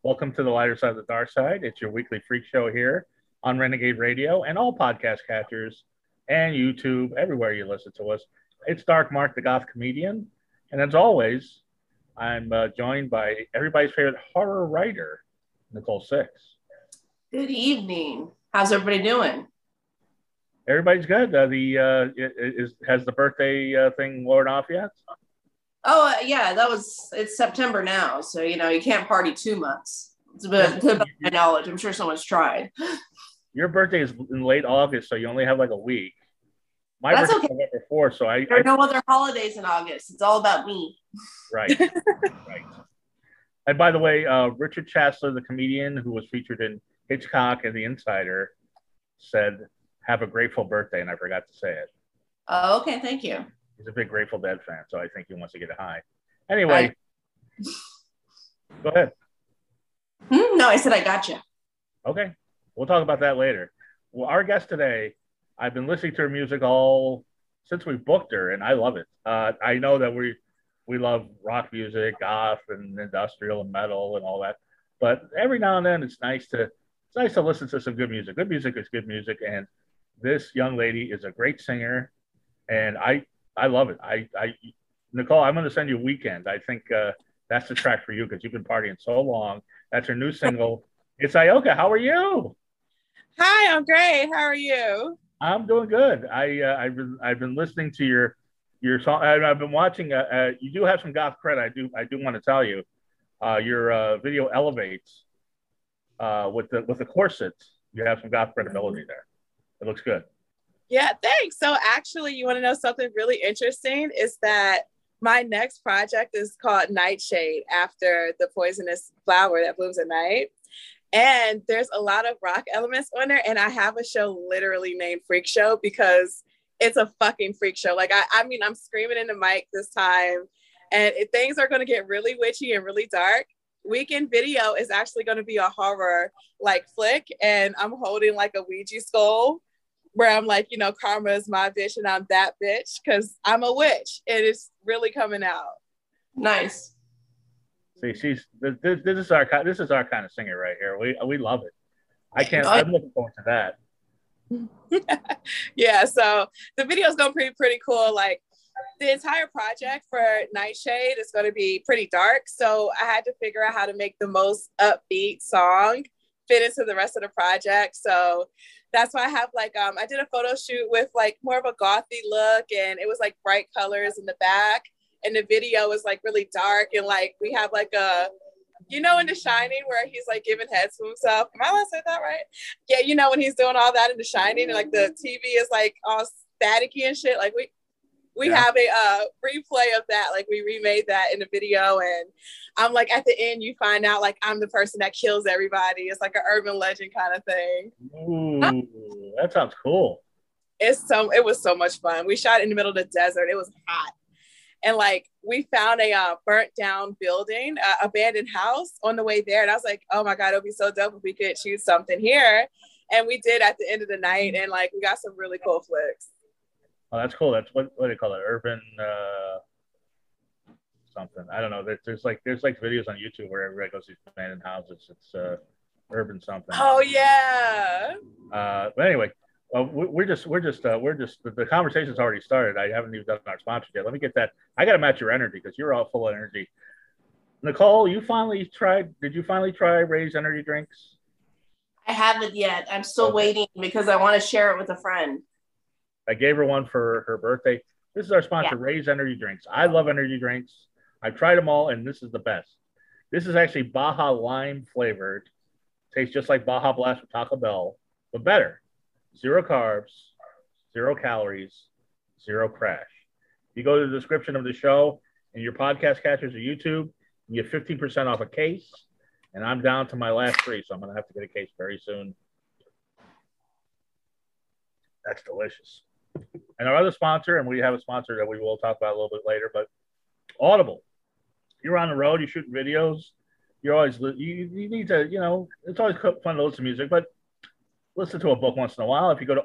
Welcome to the lighter side of the dark side. It's your weekly freak show here on Renegade Radio and all podcast catchers and YouTube, everywhere you listen to us. It's Dark Mark, the goth comedian. And as always, I'm joined by everybody's favorite horror writer, Nicole Six. Good evening. How's everybody doing? Everybody's good. Has the birthday thing worn off yet? Oh, yeah, it's September now. So, you can't party 2 months. It's about my knowledge. I'm sure someone's tried. Your birthday is in late August, so you only have like a week. That's okay. November 4th, so there are no other holidays in August. It's all about me. Right. Right. And by the way, Richard Chasler, the comedian who was featured in Hitchcock and The Insider, said, "Have a grateful birthday," and I forgot to say it. Oh, okay. Thank you. He's a big Grateful Dead fan, so I think he wants to get a high. Anyway, go ahead. No, I said I gotcha. Okay. We'll talk about that later. Well, our guest today, I've been listening to her music since we booked her, and I love it. I know that we love rock music, goth, and industrial and metal and all that, but every now and then it's nice to listen to some good music. Good music is good music, and this young lady is a great singer, and I love it. Nicole, I'm going to send you Weekend. I think that's the track for you because you've been partying so long. That's her new single. It's Ioka. How are you? Hi, I'm great. How are you? I'm doing good. I've been listening to your song. I've been watching. You do have some goth cred. I do want to tell you. Your video elevates with the corset. You have some goth credibility there. It looks good. Yeah, thanks. So actually, you want to know something really interesting is that my next project is called Nightshade, after the poisonous flower that blooms at night. And there's a lot of rock elements on there. And I have a show literally named Freak Show because it's a fucking freak show. Like, I mean, I'm screaming in the mic this time and things are going to get really witchy and really dark. Weekend Video is actually going to be a horror like flick. And I'm holding like a Ouija skull where I'm like, karma is my bitch and I'm that bitch because I'm a witch. And it's really coming out. Nice. See, this is our kind of singer right here. We love it. I'm looking forward to that. Yeah, so the video is going to be pretty cool. Like the entire project for Nightshade is going to be pretty dark. So I had to figure out how to make the most upbeat song fit into the rest of the project. So that's why I have I did a photo shoot with like more of a gothy look, and it was like bright colors in the back. And the video is like really dark, and like we have like in The Shining where he's like giving heads to himself. Am I allowed to say that right? Yeah, when he's doing all that in The Shining, and like the TV is like all staticky and shit. Like we have a replay of that. Like we remade that in the video, and I'm like at the end you find out like I'm the person that kills everybody. It's like an urban legend kind of thing. Ooh, that sounds cool. It was so much fun. We shot in the middle of the desert. It was hot. And like we found a burnt down building, abandoned house on the way there. And I was like, oh my God, it would be so dope if we could shoot something here. And we did at the end of the night. And like we got some really cool flicks. Oh, that's cool. That's what do they call it? Urban something. I don't know. There's like videos on YouTube where everybody goes to these abandoned houses. It's urban something. Oh yeah. But anyway, we're just the conversation's already started. I haven't even done our sponsor yet. Let me get that. I got to match your energy because you're all full of energy. Nicole, did you finally try Ray's energy drinks? I haven't yet. I'm still waiting because I want to share it with a friend. I gave her one for her birthday. This is our sponsor, Ray's Energy Drinks. I love energy drinks. I've tried them all, and this is the best. This is actually Baja Lime flavored. Tastes just like Baja Blast from Taco Bell, but better. 0 carbs, 0 calories, 0 crash. You go to the description of the show and your podcast catchers or YouTube, you get 15% off a case. And I'm down to my last 3, so I'm going to have to get a case very soon. That's delicious. And our other sponsor, and we have a sponsor that we will talk about a little bit later, but Audible. You're on the road, you're shooting videos, you need to, it's always fun to listen to music, but listen to a book once in a while. If you go to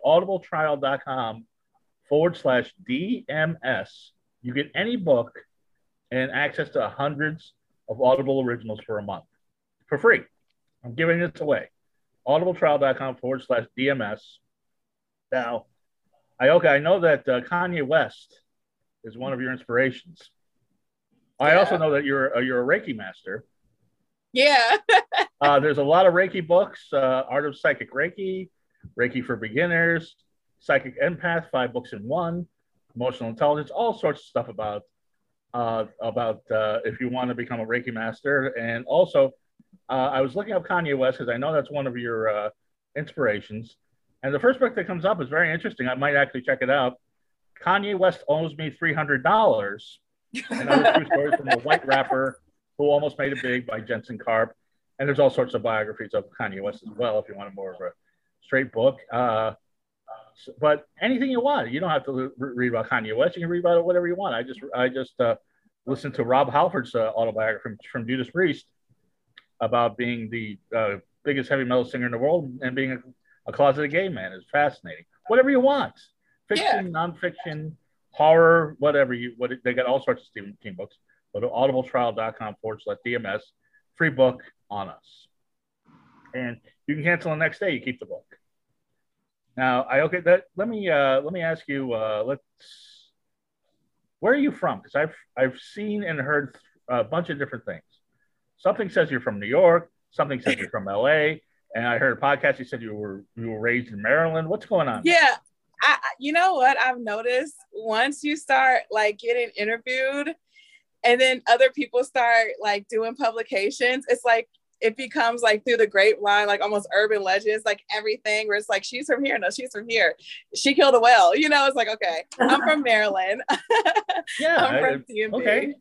audibletrial.com/DMS, you get any book and access to hundreds of Audible originals for a month. for free. I'm giving this away. audibletrial.com/DMS. Now, I know that Kanye West is one of your inspirations. I also know that you're a Reiki master. Yeah. There's a lot of Reiki books, Art of Psychic Reiki, Reiki for Beginners, Psychic Empath, 5 books in one, Emotional Intelligence, all sorts of stuff about if you want to become a Reiki master. And also, I was looking up Kanye West because I know that's one of your inspirations. And the first book that comes up is very interesting. I might actually check it out. Kanye West owes me $300. Another true story from a white rapper who almost made it big by Jensen Karp. And there's all sorts of biographies of Kanye West as well if you want more of a straight book. But anything you want. You don't have to read about Kanye West. You can read about whatever you want. I just listened to Rob Halford's autobiography from Judas Priest about being the biggest heavy metal singer in the world and being a closeted gay man. Is fascinating. Whatever you want. Fiction, nonfiction, horror, whatever they got all sorts of Stephen King books. Go to audibletrial.com/DMS, free book on us. And you can cancel the next day, you keep the book. Now, let me ask you, where are you from? Because I've seen and heard a bunch of different things. Something says you're from New York, something says you're from LA, and I heard a podcast, you said you were raised in Maryland. What's going on? Yeah. You know what I've noticed, once you start like getting interviewed and then other people start like doing publications, it's like it becomes like through the grapevine, like almost urban legends, like everything where it's like, she's from here. No, she's from here. She killed a whale. You know, it's like, okay, I'm from Maryland. Yeah. I'm from DMV. Okay.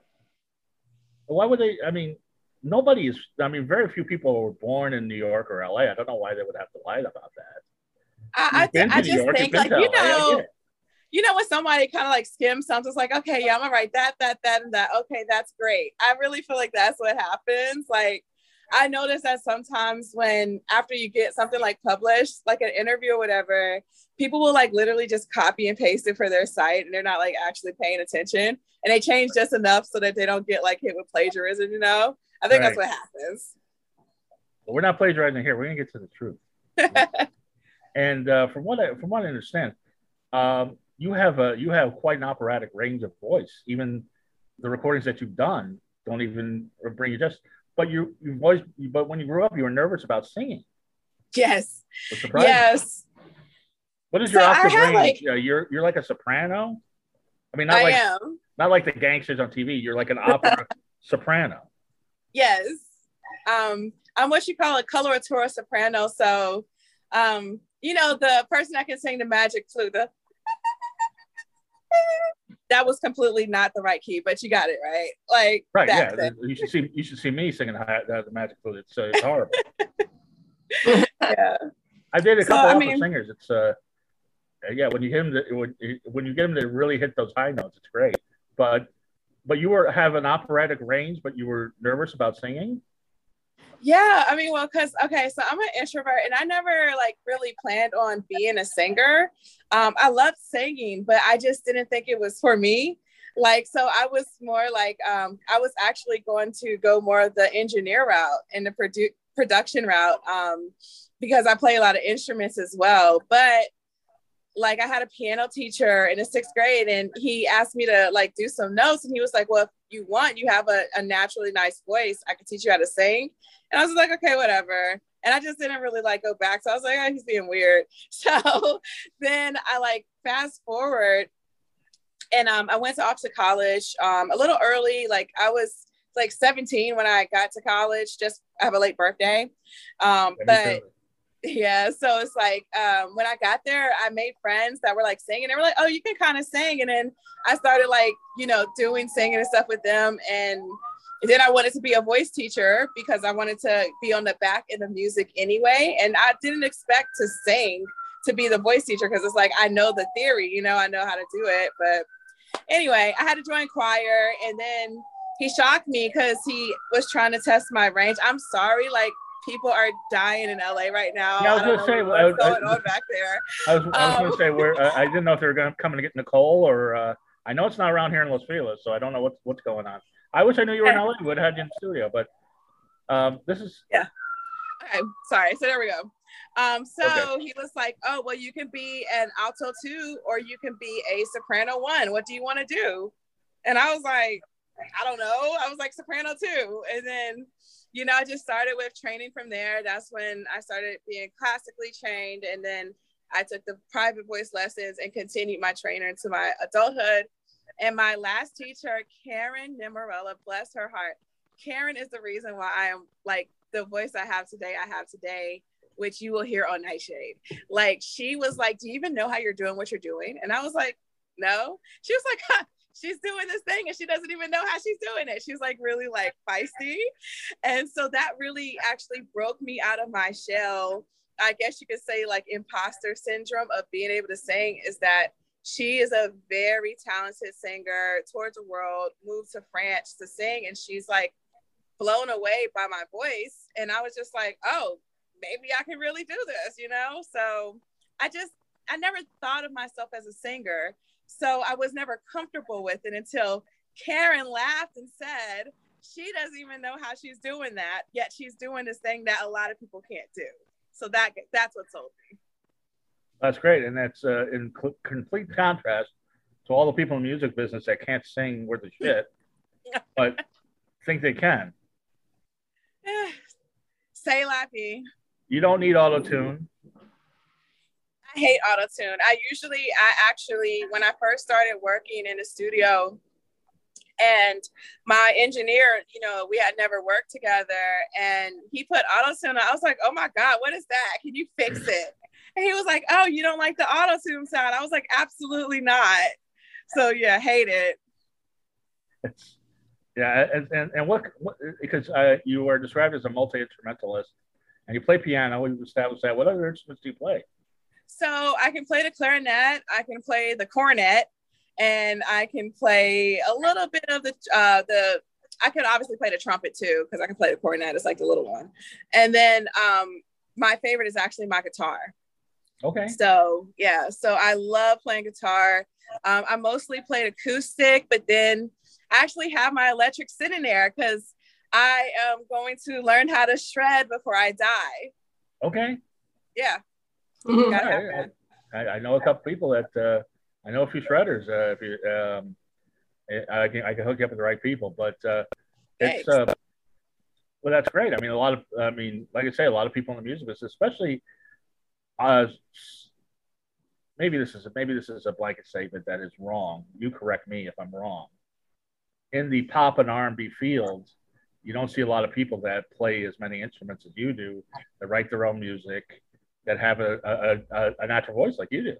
Why would they? I mean, very few people were born in New York or LA. I don't know why they would have to lie about that. I just think like, you know, when somebody kind of like skims something, it's like, okay, yeah, I'm gonna write that, and that. Okay, that's great. I really feel like that's what happens. Like, I notice that sometimes when after you get something like published, like an interview or whatever, people will like literally just copy and paste it for their site, and they're not like actually paying attention, and they change just enough so that they don't get like hit with plagiarism. You know, I think that's what happens. Well, we're not plagiarizing here. We're gonna get to the truth. And from what I understand, you have quite an operatic range of voice. Even the recordings that you've done don't even bring you just. But but when you grew up, you were nervous about singing. Yes. Yes. What is your octave range? You're like a soprano. I mean, not like the gangsters on TV. You're like an opera soprano. Yes. I'm what you call a coloratura soprano. So, you know, the person that can sing the magic flute, that was completely not the right key, but you got it right. Like, right, yeah. You should see me singing the magic flute. It's horrible. Yeah. I did a couple opera singers. It's when you get them to really hit those high notes, it's great. But you have an operatic range, but you were nervous about singing. Yeah, I mean, well, so I'm an introvert and I never like really planned on being a singer. I loved singing, but I just didn't think it was for me. Like, so I was more like, I was actually going to go more of the engineer route and the production route because I play a lot of instruments as well. But like I had a piano teacher in the 6th grade and he asked me to like do some notes and he was like, well, if you want, you have a naturally nice voice. I can teach you how to sing. And I was like, okay, whatever. And I just didn't really like go back. So I was like, oh, he's being weird. So then I like fast forward and I went off to college a little early. Like I was like 17 when I got to college, just I have a late birthday. But yeah, so it's like when I got there, I made friends that were like singing. They were like, oh, you can kind of sing. And then I started like, you know, doing singing and stuff with them. And then I wanted to be a voice teacher because I wanted to be on the back end of music anyway. And I didn't expect to sing to be the voice teacher because it's like, I know the theory, you know, I know how to do it. But anyway, I had to join choir and then he shocked me because he was trying to test my range. I'm sorry, like people are dying in LA right now. Yeah, I was going to say, what's going on back there. I was going to say, I didn't know if they were going to come and get Nicole or I know it's not around here in Los Feliz, so I don't know what's going on. I wish I knew you were in LA. We would have had you in the studio, but This is yeah. Okay, sorry. So there we go. So okay. he was like, "Oh, well, you can be an alto 2 or you can be a soprano 1. What do you want to do?" And I was like, "I don't know." I was like, "Soprano 2." And then, you know, I just started with training from there. That's when I started being classically trained, and then I took the private voice lessons and continued my trainer into my adulthood. And my last teacher, Karen Nimarella, bless her heart. Karen is the reason why I am like the voice I have today, which you will hear on Nightshade. Like, she was like, "Do you even know how you're doing what you're doing?" And I was like, "No." She was like, "Huh, she's doing this thing and she doesn't even know how she's doing it." She's like really like feisty. And so that really actually broke me out of my shell. I guess you could say like imposter syndrome of being able to sing, is that she is a very talented singer, toured the world, moved to France to sing, and she's like blown away by my voice. And I was just like, oh, maybe I can really do this, you know? So I never thought of myself as a singer. So I was never comfortable with it until Karen laughed and said, she doesn't even know how she's doing that, yet she's doing this thing that a lot of people can't do. So that's what told me. That's great, and that's in complete contrast to all the people in the music business that can't sing worth a shit, but think they can. Say Lappy. You don't need auto tune. I hate auto tune. I actually, when I first started working in the studio, and my engineer, you know, we had never worked together, and he put auto tune on. I was like, "Oh my God, what is that? Can you fix it?" And he was like, "Oh, you don't like the auto tune sound?" I was like, "Absolutely not." So yeah, hate it. Yeah, and what because you were described as a multi-instrumentalist, and you play piano. We established that. What other instruments do you play? So I can play the clarinet, I can play the cornet, and I can play a little bit of the I can obviously play the trumpet too, because I can play the cornet. It's like the little one. And then my favorite is actually my guitar. Okay. So yeah, so I love playing guitar. I mostly played acoustic, but then I actually have my electric sitting there because I am going to learn how to shred before I die. Okay. Yeah. I know a couple people that I know a few shredders. If you, I can hook you up with the right people, but it's well, that's great. I mean, like I say, a lot of people in the music business, especially maybe this is a blanket statement that is wrong. You correct me if I'm wrong. In the pop and R&B fields, you don't see a lot of people that play as many instruments as you do, that write their own music, that have a natural voice like you do.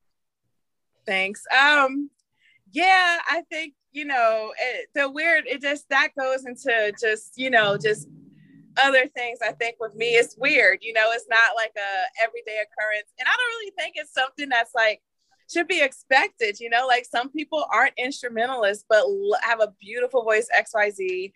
Thanks. Yeah, I think, you know, that goes into just, you know, just other things. I think with me, it's weird, you know, it's not like a everyday occurrence. And I don't really think it's something that's like, should be expected, you know, like some people aren't instrumentalists, but have a beautiful voice, XYZ.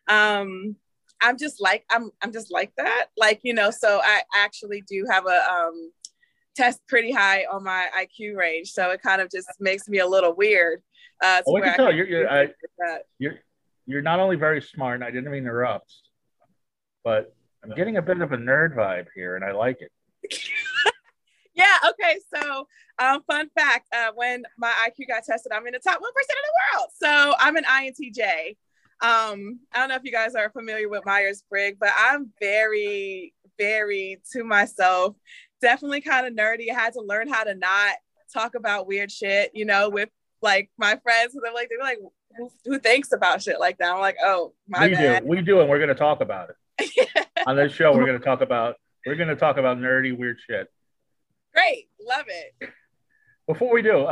I'm just like that, like, you know, so I actually do have a test pretty high on my IQ range, so it kind of just makes me a little weird. We can tell you're not only very smart, and I didn't mean to interrupt, but I'm getting a bit of a nerd vibe here, and I like it. Yeah. Okay. So, fun fact: when my IQ got tested, I'm in the top 1% of the world. So I'm an INTJ. I don't know if you guys are familiar with Myers-Briggs, but I'm very, very to myself. Definitely kind of nerdy. I had to learn how to not talk about weird shit, you know, with like my friends. They're like, who thinks about shit like that? I'm like, oh, my bad. We do, and we're going to talk about it on this show. We're going to talk about nerdy weird shit. Great, love it. Before we do,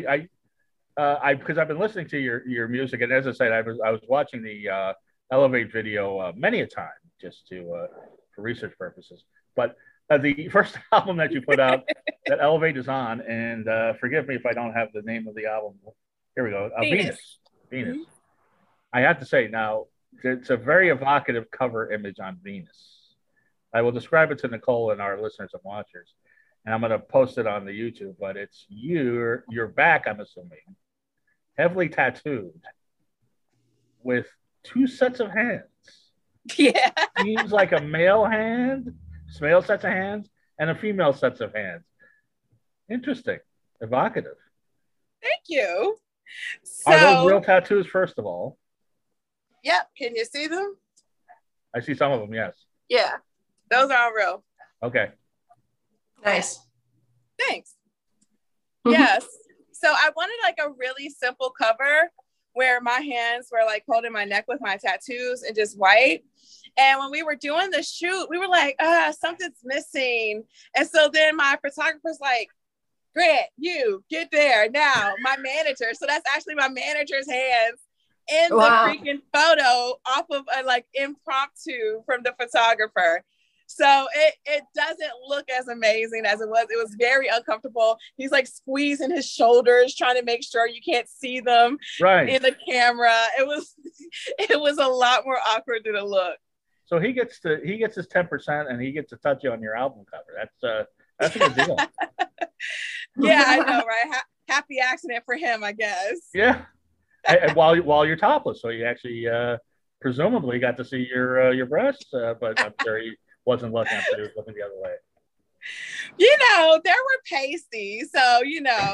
because I've been listening to your music, and as I said, I was watching the Elevate video many a time just for research purposes. But the first album that you put out that Elevate is on, and forgive me if I don't have the name of the album. Here we go, Venus. Mm-hmm. I have to say now, it's a very evocative cover image on Venus. I will describe it to Nicole and our listeners and watchers, and I'm going to post it on the YouTube. But it's your back, I'm assuming, heavily tattooed, with two sets of hands. Yeah. Seems like a male hand, male sets of hands, and a female sets of hands. Interesting. Evocative. Thank you. Are those real So, tattoos, first of all? yep. Can you see them? I see some of them, yes. Yeah. Those are all real. Okay. Nice. Thanks. Yes. So I wanted like a really simple cover where my hands were like holding my neck with my tattoos and just white. And when we were doing the shoot, we were like, something's missing. And so then my photographer's like, Grant, you get there now. My manager. So that's actually my manager's hands in the freaking photo off of a like impromptu from the photographer. So it doesn't look as amazing as it was. It was very uncomfortable. He's like squeezing his shoulders, trying to make sure you can't see them in the camera. It was a lot more awkward than it looked. So he gets his 10% and he gets to touch you on your album cover. That's a good deal. Yeah, I know, right? Happy accident for him, I guess. Yeah. And while you're topless, so you actually presumably got to see your breasts, but I'm sure he wasn't looking after he was looking the other way. You know, there were pasties, so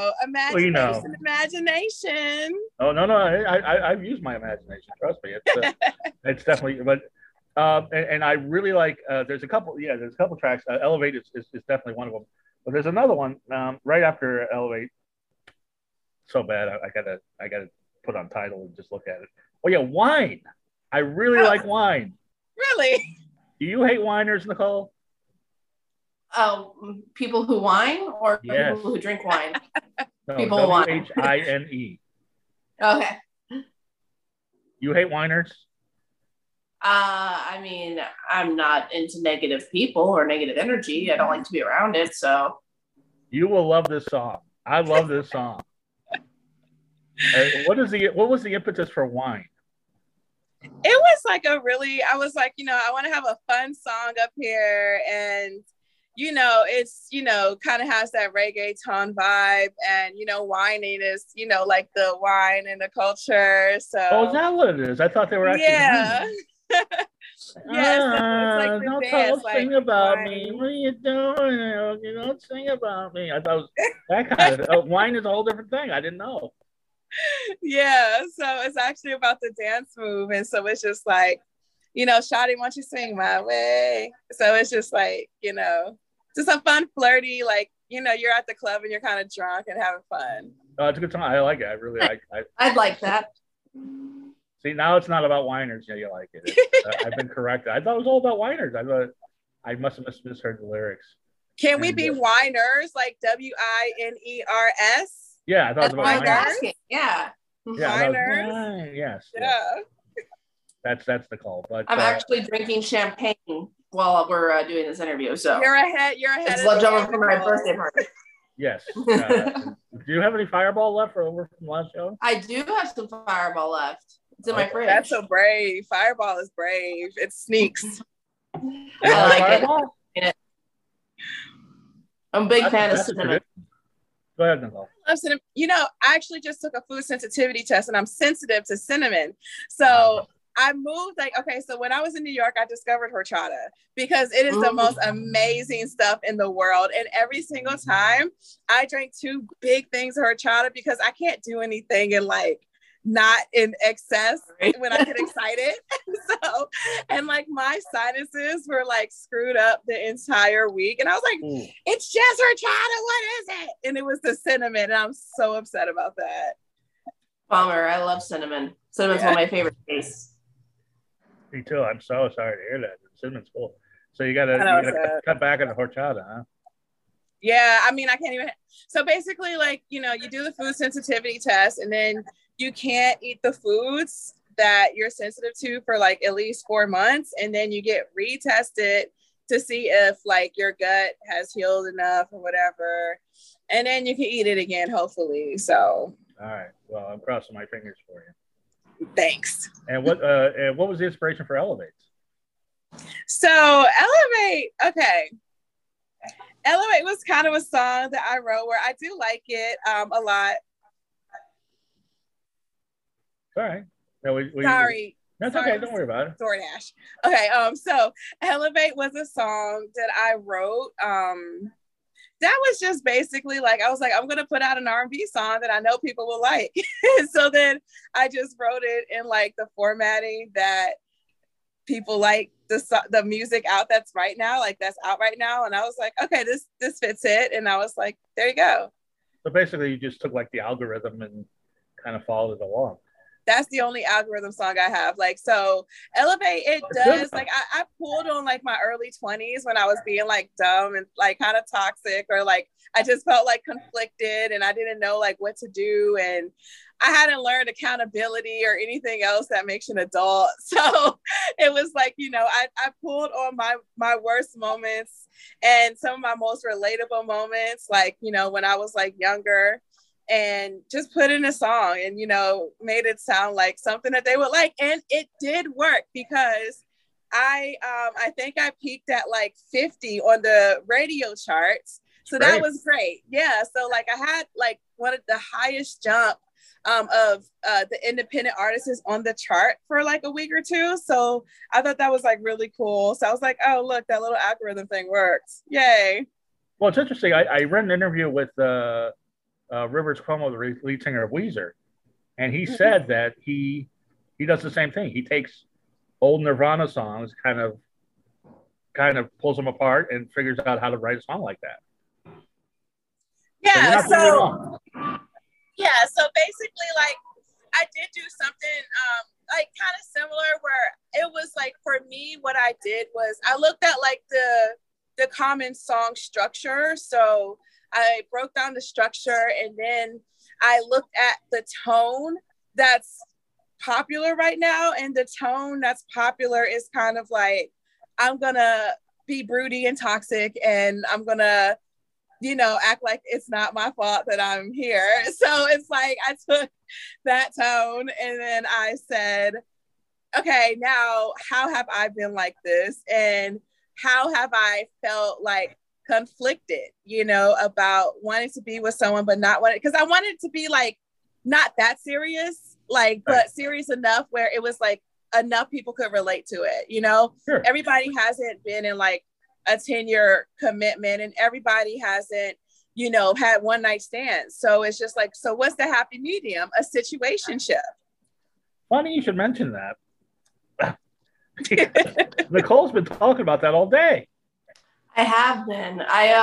imagination. Oh no, I've used my imagination. Trust me, it's definitely. But and I really like. There's a couple tracks. Elevate is definitely one of them. But there's another one right after Elevate. So bad, I gotta put on Tidal and just look at it. Oh yeah, Wine. I really like Wine. Really? Do you hate whiners, Nicole? Oh, people who whine or yes. People who drink wine? No, people who whine. WHINE. Okay. You hate whiners? I mean, I'm not into negative people or negative energy. I don't like to be around it, so. You will love this song. I love this song. What was the impetus for Wine? It was like I was like, I want to have a fun song up here, and it's kind of has that reggaeton vibe, and whining is like the wine in the culture. So is that what it is? I thought they were actually yeah. So it's like the dance, don't sing about me. What are you doing? You don't sing about me. I thought it was that kind of wine is a whole different thing. I didn't know. Yeah, so it's actually about the dance move, and so it's just like, Shawty, won't you swing my way? So it's just like, just a fun, flirty, like, you're at the club and you're kind of drunk and having fun. It's a good song. I like it. I really like. I'd like that. See, now it's not about whiners. Yeah, you like it. I've been corrected. I thought it was all about whiners. I must have misheard the lyrics. Can we be whiners, like WINERS? Yeah, I thought it was about whiners. Yeah. Whiners. Yes. Yeah. That's the call. But I'm actually drinking champagne while we're doing this interview. So you're ahead. It's left over from my birthday party. Yes. Do you have any Fireball left over from last show? I do have some Fireball left. It's in my fridge. That's so brave. Fireball is brave. It sneaks. I like Fireball? It. I'm a big fan of cinnamon. Go ahead, Nicole. I actually just took a food sensitivity test and I'm sensitive to cinnamon. So I moved so when I was in New York, I discovered horchata because it is the most amazing stuff in the world. And every single time I drank 2 big things of horchata because I can't do anything in not in excess when I get excited. And my sinuses were screwed up the entire week. And I was like, It's just horchata. What is it? And it was the cinnamon. And I'm so upset about that. Bummer. I love cinnamon. Cinnamon's one of my favorite tastes. Me too. I'm so sorry to hear that. Cinnamon's cool. So you gotta cut back on the horchata, huh? Yeah, I mean, I can't even. So basically, you do the food sensitivity test, and then you can't eat the foods that you're sensitive to for at least 4 months, and then you get retested to see if your gut has healed enough or whatever, and then you can eat it again, hopefully. So. All right. Well, I'm crossing my fingers for you. Thanks. And what was the inspiration for Elevate? So Elevate, okay. Elevate was kind of a song that I wrote where I do like it a lot. All right. No, Sorry. That's Sorry, okay. Don't worry about it. DoorDash. Okay, so Elevate was a song that I wrote. That was just basically like, I was like, I'm gonna put out an R&B song that I know people will like. So then I just wrote it in like the formatting that people like, the music out that's out right now. And I was like, okay, this fits it. And I was like, there you go. So basically, you just took like the algorithm and kind of followed it along. That's the only algorithm song I have. Like, so Elevate, it does, like, I pulled on like my early 20s when I was being like dumb and like kind of toxic, or like I just felt like conflicted and I didn't know like what to do, and I hadn't learned accountability or anything else that makes you an adult. So it was like, you know, I pulled on my worst moments and some of my most relatable moments, like, you know, when I was like younger, and just put in a song and, you know, made it sound like something that they would like. And it did work, because I think I peaked at like 50 on the radio charts. So that was great. Yeah. So like I had like one of the highest jump of the independent artists on the chart for like a week or two. So I thought that was like really cool. So I was like, oh, look, that little algorithm thing works. Yay. Well, it's interesting. I read an interview with Rivers Cuomo, the lead singer of Weezer, and he said that he does the same thing. He takes old Nirvana songs, kind of pulls them apart and figures out how to write a song like that. Yeah. So basically, like, I did do something like kind of similar, where it was like, for me, what I did was I looked at like the common song structure. So I broke down the structure, and then I looked at the tone that's popular right now. And the tone that's popular is kind of like, I'm gonna be broody and toxic, and I'm gonna, you know, act like it's not my fault that I'm here. So it's like I took that tone and then I said, okay, now how have I been like this? And how have I felt like conflicted, you know, about wanting to be with someone but not wanting, because I wanted to be like not that serious, like, but serious enough where it was like enough people could relate to it, you know. Sure. Everybody hasn't been in like a 10-year commitment, and everybody hasn't, you know, had one night stands. So it's just like, so what's the happy medium? A situationship. Funny you should mention that. Nicole's been talking about that all day. I have been.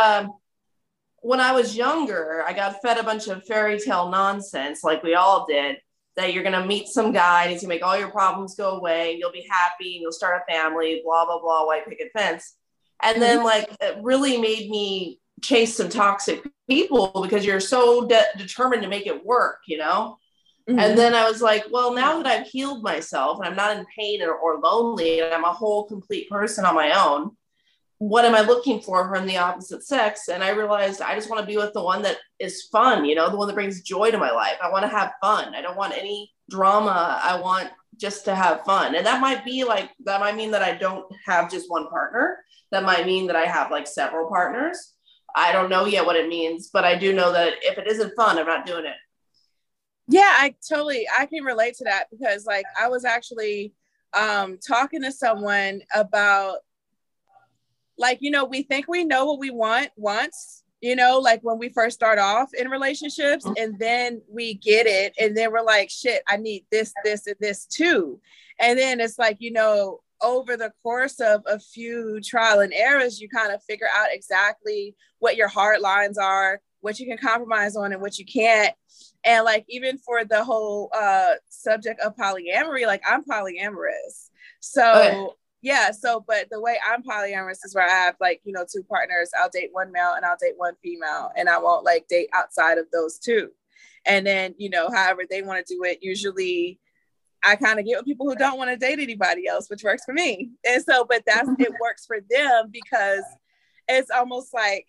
When I was younger, I got fed a bunch of fairy tale nonsense, like we all did, that you're going to meet some guy and he's going to make all your problems go away and you'll be happy and you'll start a family, blah, blah, blah, white picket fence. And then like, it really made me chase some toxic people because you're so determined to make it work, you know? Mm-hmm. And then I was like, well, now that I've healed myself and I'm not in pain or lonely and I'm a whole complete person on my own, what am I looking for from the opposite sex? And I realized I just want to be with the one that is fun, you know, the one that brings joy to my life. I want to have fun. I don't want any drama. I want just to have fun. And that might be like, that might mean that I don't have just one partner. That might mean that I have like several partners. I don't know yet what it means, but I do know that if it isn't fun, I'm not doing it. Yeah, I can relate to that, because like I was actually talking to someone about, like, you know, we think we know what we want once, you know, like when we first start off in relationships, and then we get it, and then we're like, shit, I need this, this, and this too. And then it's like, you know, over the course of a few trial and errors, you kind of figure out exactly what your hard lines are, what you can compromise on and what you can't. And like, even for the whole subject of polyamory, like I'm polyamorous. So yeah, so, but the way I'm polyamorous is where I have like, you know, two partners. I'll date one male and I'll date one female, and I won't like date outside of those two. And then, you know, however they want to do it, usually I kind of get with people who don't want to date anybody else, which works for me. And so, but it works for them because it's almost like,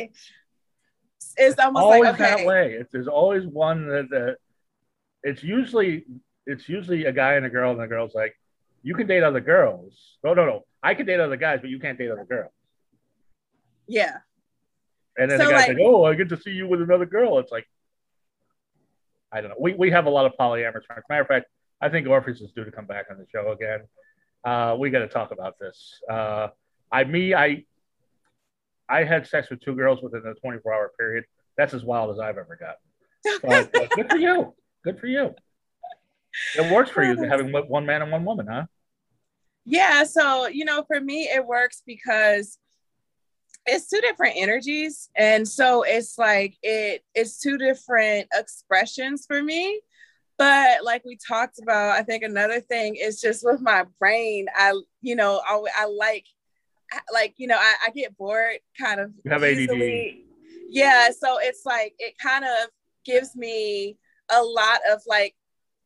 it's almost always like, okay. That way. There's always one that it's usually a guy and a girl, and the girl's like, you can date other girls. No. I can date other guys, but you can't date other girls. Yeah. And then the guy's like, oh, I get to see you with another girl. It's like, I don't know. We have a lot of polyamorous friends. Matter of fact, I think Orpheus is due to come back on the show again. We got to talk about this. I had sex with 2 girls within a 24-hour period. That's as wild as I've ever gotten. But good for you. Good for you. It works for you having one man and one woman, huh? Yeah. So, for me, it works because it's 2 different energies. And so it's like, it's 2 different expressions for me. But like we talked about, I think another thing is just with my brain, I get bored kind of you have easily. ADD. Yeah. So it's like, it kind of gives me a lot of like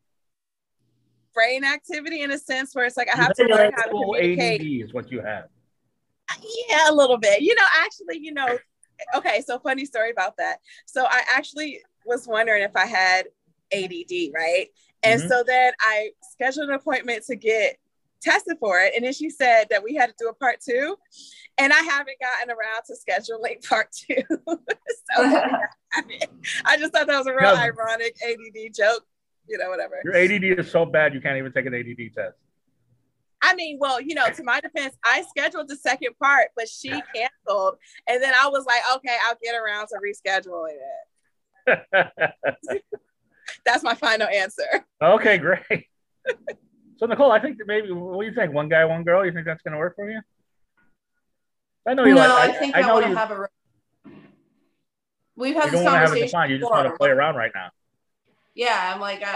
brain activity in a sense where it's like, I have to learn how to communicate. ADD is what you have. Yeah, a little bit. Actually, okay, so funny story about that. So I actually was wondering if I had ADD, right? And so then I scheduled an appointment to get tested for it. And then she said that we had to do a part 2. And I haven't gotten around to scheduling part 2. So I just thought that was a real ironic ADD joke, whatever. Your ADD is so bad you can't even take an ADD test. I mean, well, to my defense, I scheduled the second part, but she canceled. And then I was like, okay, I'll get around to rescheduling it. That's my final answer. Okay, great. So, Nicole, I think that maybe, what do you think? One guy, one girl? You think that's going to work for you? I know you I think I want to have a... We've had this conversation. You just want to play around right now. Yeah, I'm like,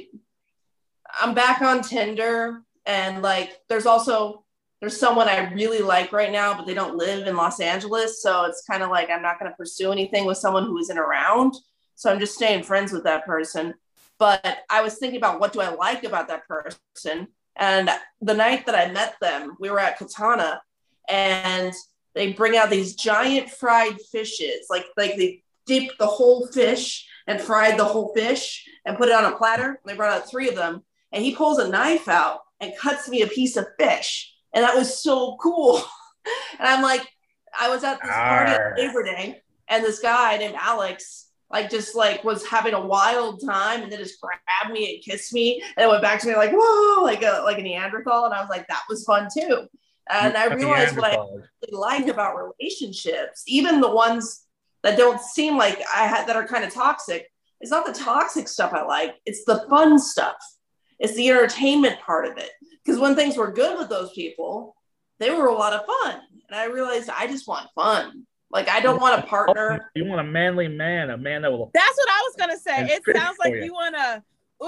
I'm back on Tinder. And like, there's someone I really like right now, but they don't live in Los Angeles. So it's kind of like, I'm not going to pursue anything with someone who isn't around. So I'm just staying friends with that person. But I was thinking about, what do I like about that person? And the night that I met them, we were at Katana, and they bring out these giant fried fishes. Like they dip the whole fish and fried the whole fish and put it on a platter. They brought out 3 of them, and he pulls a knife out and cuts me a piece of fish. And that was so cool. And I'm like, I was at this party on Labor Day, and this guy named Alex, was having a wild time, and then just grabbed me and kissed me. And it went back to me like, whoa, like a Neanderthal. And I was like, that was fun too. And I realized what I really like about relationships, even the ones that don't seem like that are kind of toxic. It's not the toxic stuff I like. It's the fun stuff. It's the entertainment part of it. Because when things were good with those people, they were a lot of fun. And I realized I just want fun. Like, I don't want a partner. You want a manly man, a man that will... That's what I was going to say. It sounds like you want a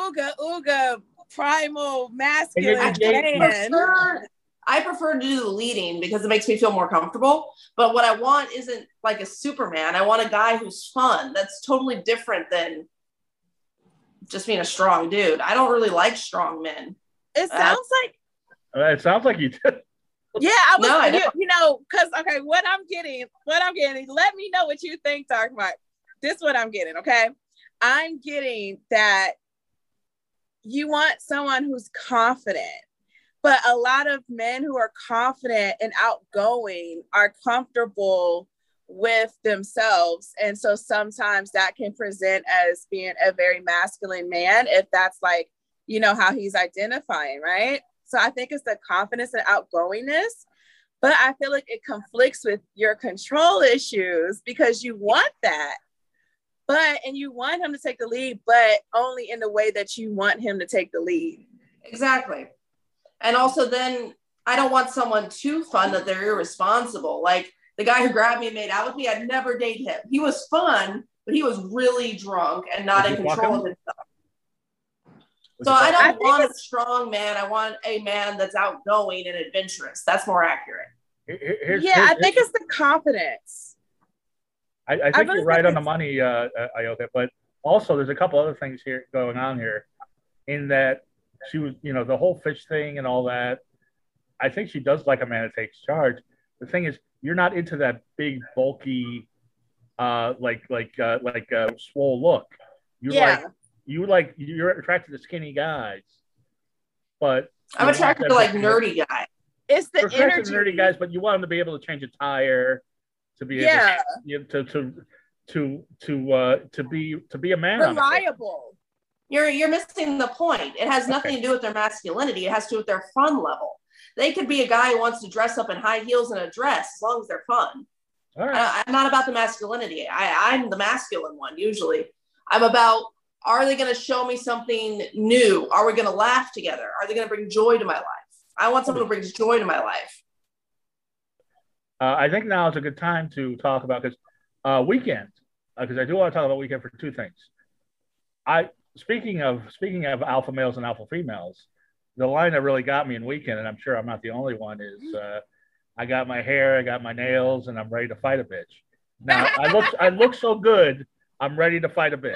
ooga, primal, masculine man. I prefer to do the leading because it makes me feel more comfortable. But what I want isn't like a Superman. I want a guy who's fun. That's totally different than just being a strong dude. I don't really like strong men. It sounds like... It sounds like you did. Yeah, I was, because, okay, what I'm getting, let me know what you think, Dark Mark. This is what I'm getting, okay? I'm getting that you want someone who's confident, but a lot of men who are confident and outgoing are comfortable with themselves. And so sometimes that can present as being a very masculine man, if that's like, how he's identifying, right? So I think it's the confidence and outgoingness, but I feel like it conflicts with your control issues because you want that, and you want him to take the lead, but only in the way that you want him to take the lead. Exactly. And also then I don't want someone too fun that they're irresponsible. Like the guy who grabbed me and made out with me, I'd never date him. He was fun, but he was really drunk and not in control of himself. So I don't want a strong man. I want a man that's outgoing and adventurous. That's more accurate. I think it's the confidence. I think you're right on the money, Ayoka. But also, there's a couple other things here going on here, in that she was, the whole fish thing and all that. I think she does like a man that takes charge. The thing is, you're not into that big, bulky, swole look. You're attracted to skinny guys, but I'm attracted to nerdy guys. It's the energy. To nerdy guys, but you want them to be able to change a tire, to be able to be a man, reliable. You're missing the point. It has nothing to do with their masculinity. It has to do with their fun level. They could be a guy who wants to dress up in high heels and a dress as long as they're fun. All right. I'm not about the masculinity. I'm the masculine one usually. I'm about, are they going to show me something new? Are we going to laugh together? Are they going to bring joy to my life? I want someone who brings joy to my life. I think now is a good time to talk about because Weeknd, because I do want to talk about Weeknd for two things. Speaking of alpha males and alpha females, the line that really got me in Weeknd, and I'm sure I'm not the only one, is I got my hair, I got my nails, and I'm ready to fight a bitch. Now I look so good, I'm ready to fight a bitch.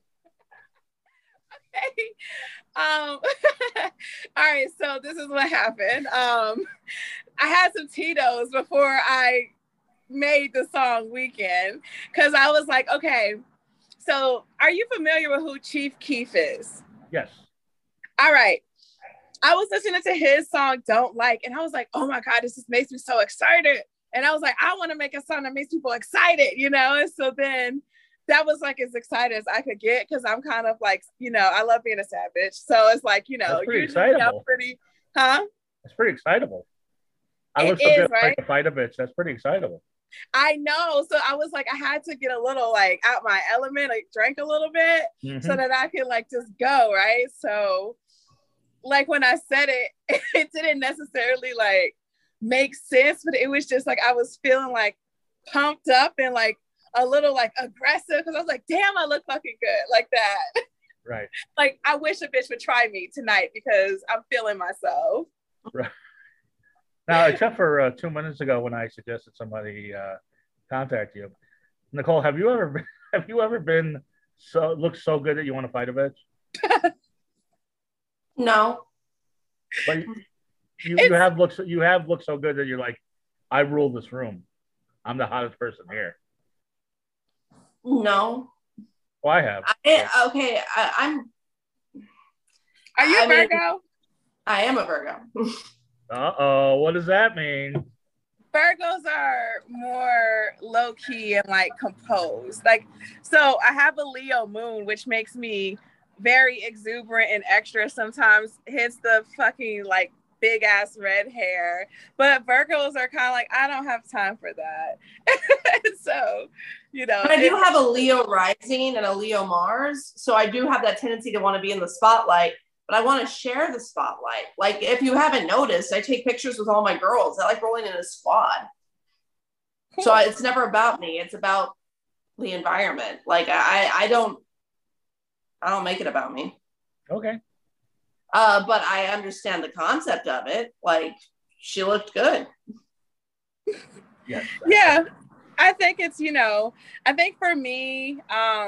Okay. All right, so this is what happened. I had some Tito's before I made the song Weeknd, because I was like, okay, so are you familiar with who Chief Keef is? Yes. All right. I was listening to his song Don't Like, and I was like, oh my God, this just makes me so excited. And I was like, I want to make a song that makes people excited, you know? And so then that was like as excited as I could get, because I'm kind of like, you know, I love being a sad bitch. So it's like, you know, usually I'm pretty, huh? That's pretty excitable. I look so good, right? To fight a bitch. That's pretty excitable. I know. So I was like, I had to get a little like out my element, like drink a little bit so that I could like just go, right? So like when I said it, it didn't necessarily like make sense, but it was just like I was feeling like pumped up and like a little like aggressive, because I was like, damn, I look fucking good like that. Right. Like I wish a bitch would try me tonight because I'm feeling myself. Right. Now, except for 2 minutes ago when I suggested somebody contact you, Nicole, have you ever been looked so good that you want to fight a bitch? No. But you have looked so good that you're like, I rule this room. I'm the hottest person here. No. Well, I have. I'm. Are you a Virgo? I am a Virgo. Uh-oh, what does that mean? Virgos are more low-key and like composed. Like, so I have a Leo moon, which makes me very exuberant and extra sometimes, hits the fucking like big ass red hair. But Virgos are kind of like, I don't have time for that. So, you know. But I do have a Leo rising and a Leo Mars. So I do have that tendency to want to be in the spotlight. But I want to share the spotlight. Like, if you haven't noticed, I take pictures with all my girls. I like rolling in a squad. Cool. So it's never about me. It's about the environment. Like, I don't make it about me. Okay. But I understand the concept of it. Like, she looked good. Yes. Yeah. I think it's, you know, I think for me,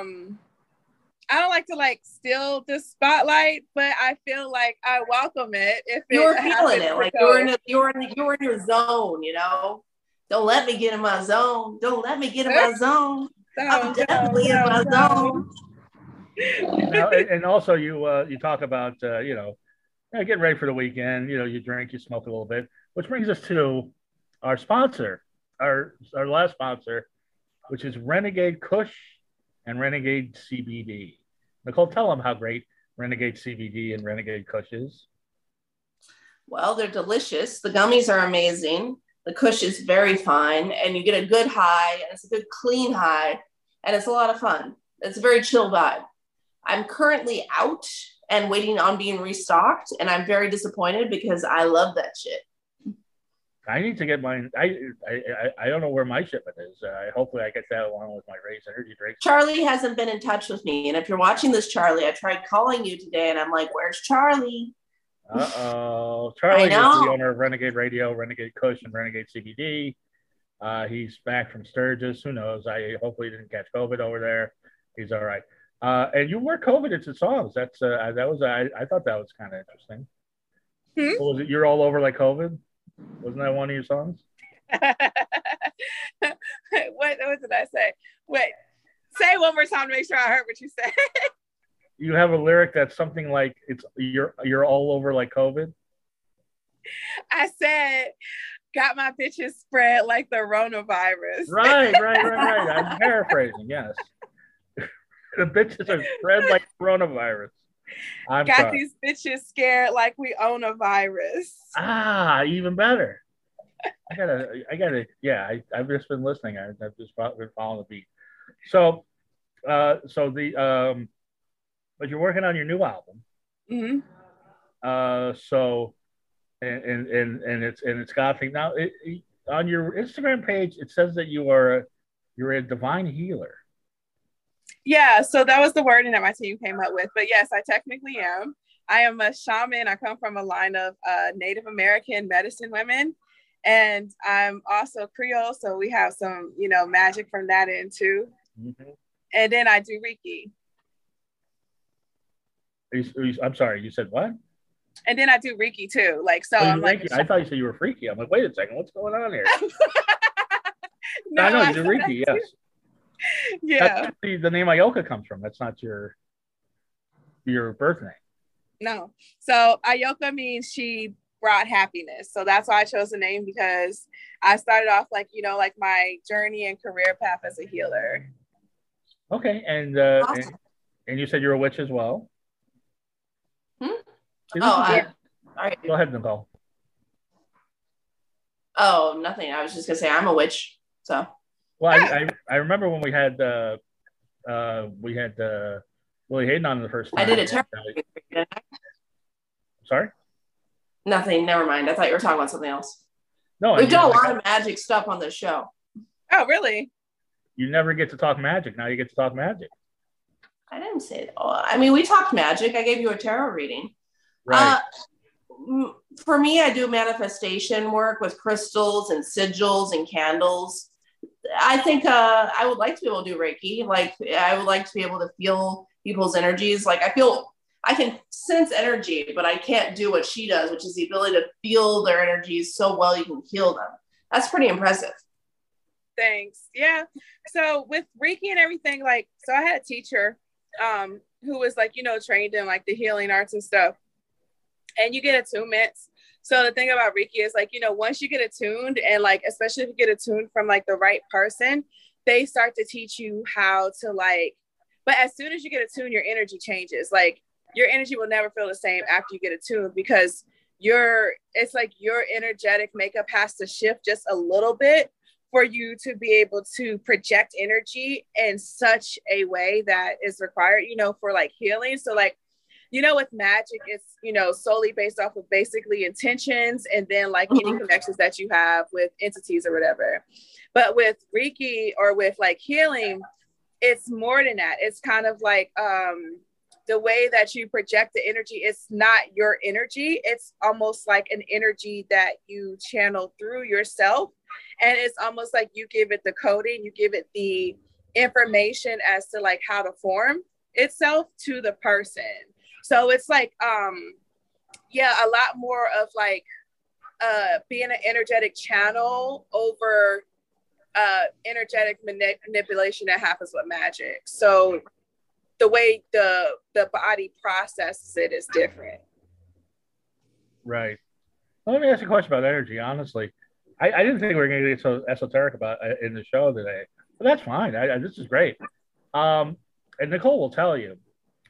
I don't like to like steal the spotlight, but I feel like I welcome it. If you're feeling it, like you're in your zone, you know. Don't let me get in my zone. Don't let me get in my zone. I'm definitely in my zone. Now, and also you talk about getting ready for the weekend. You know, you drink, you smoke a little bit, which brings us to our sponsor, our last sponsor, which is Renegade Kush and Renegade CBD. Nicole, tell them how great Renegade CBD and Renegade Kush is. Well, they're delicious. The gummies are amazing. The Kush is very fine, and you get a good high, and it's a good clean high, and it's a lot of fun. It's a very chill vibe. I'm currently out and waiting on being restocked, and I'm very disappointed because I love that shit. I need to get mine. I don't know where my shipment is. Hopefully I get that along with my Raise energy drink. Charlie hasn't been in touch with me. And if you're watching this, Charlie, I tried calling you today and I'm like, where's Charlie? Uh-oh. Charlie is the owner of Renegade Radio, Renegade Kush, and Renegade CBD. He's back from Sturgis. Who knows? Hopefully he didn't catch COVID over there. He's all right. And you work COVID into songs. I thought that was kind of interesting. What was it? You're all over like COVID? Wasn't that one of your songs? What did I say? Wait, say it one more time to make sure I heard what you said. You have a lyric that's something like you're all over like COVID. I said, got my bitches spread like the coronavirus. Right. I'm paraphrasing. Yes, the bitches are spread like coronavirus. I'm Got sorry. these bitches scared like we own a virus. Ah, even better. Yeah, I've just been listening. I've just been following the beat. So, but you're working on your new album. Mm-hmm. So, and it's gothic now. On your Instagram page, it says that you're a divine healer. Yeah, so that was the wording that my team came up with. But yes, I technically am. I am a shaman. I come from a line of Native American medicine women. And I'm also Creole. So we have some, magic from that in too. Mm-hmm. And then I do Reiki. I'm sorry, you said what? And then I do Reiki too. I'm like, I thought you said you were freaky. I'm like, wait a second, what's going on here? No, I know you do Reiki, yes. Yeah. That's the name Ayoka comes from. That's not your birth name. No. So Ayoka means she brought happiness. So that's why I chose the name, because I started off like my journey and career path as a healer. Okay. And awesome. and you said you're a witch as well. All right. Go ahead, Nicole. Oh, nothing. I was just gonna say I'm a witch. So. Well, I remember when we had Willie Hayden on the first time. I did a tarot. Sorry? Nothing. Never mind. I thought you were talking about something else. No, we've done a lot of magic stuff on this show. Oh, really? You never get to talk magic. Now you get to talk magic. I didn't say it. I mean, we talked magic. I gave you a tarot reading. Right. For me, I do manifestation work with crystals and sigils and candles. I think I would like to be able to do Reiki. Like, I would like to be able to feel people's energies. Like, I can sense energy, but I can't do what she does, which is the ability to feel their energies so well you can heal them. That's pretty impressive. Thanks. Yeah. So with Reiki and everything, so I had a teacher who was trained in the healing arts and stuff. And you get attunements. So the thing about Reiki is once you get attuned, and especially if you get attuned from the right person, they start to teach you how to but as soon as you get attuned, your energy changes. Your energy will never feel the same after you get attuned, because your energetic makeup has to shift just a little bit for you to be able to project energy in such a way that is required, for healing. So with magic, it's, solely based off of basically intentions and then any connections that you have with entities or whatever. But with Reiki or with healing, it's more than that. It's kind of the way that you project the energy. It's not your energy. It's almost like an energy that you channel through yourself. And it's almost like you give it the coding, you give it the information as to how to form itself to the person. So it's a lot more of being an energetic channel over energetic manipulation that happens with magic. So the way the body processes it is different. Right. Well, let me ask you a question about energy. Honestly, I didn't think we were going to get so esoteric about in the show today, but that's fine. This is great. And Nicole will tell you.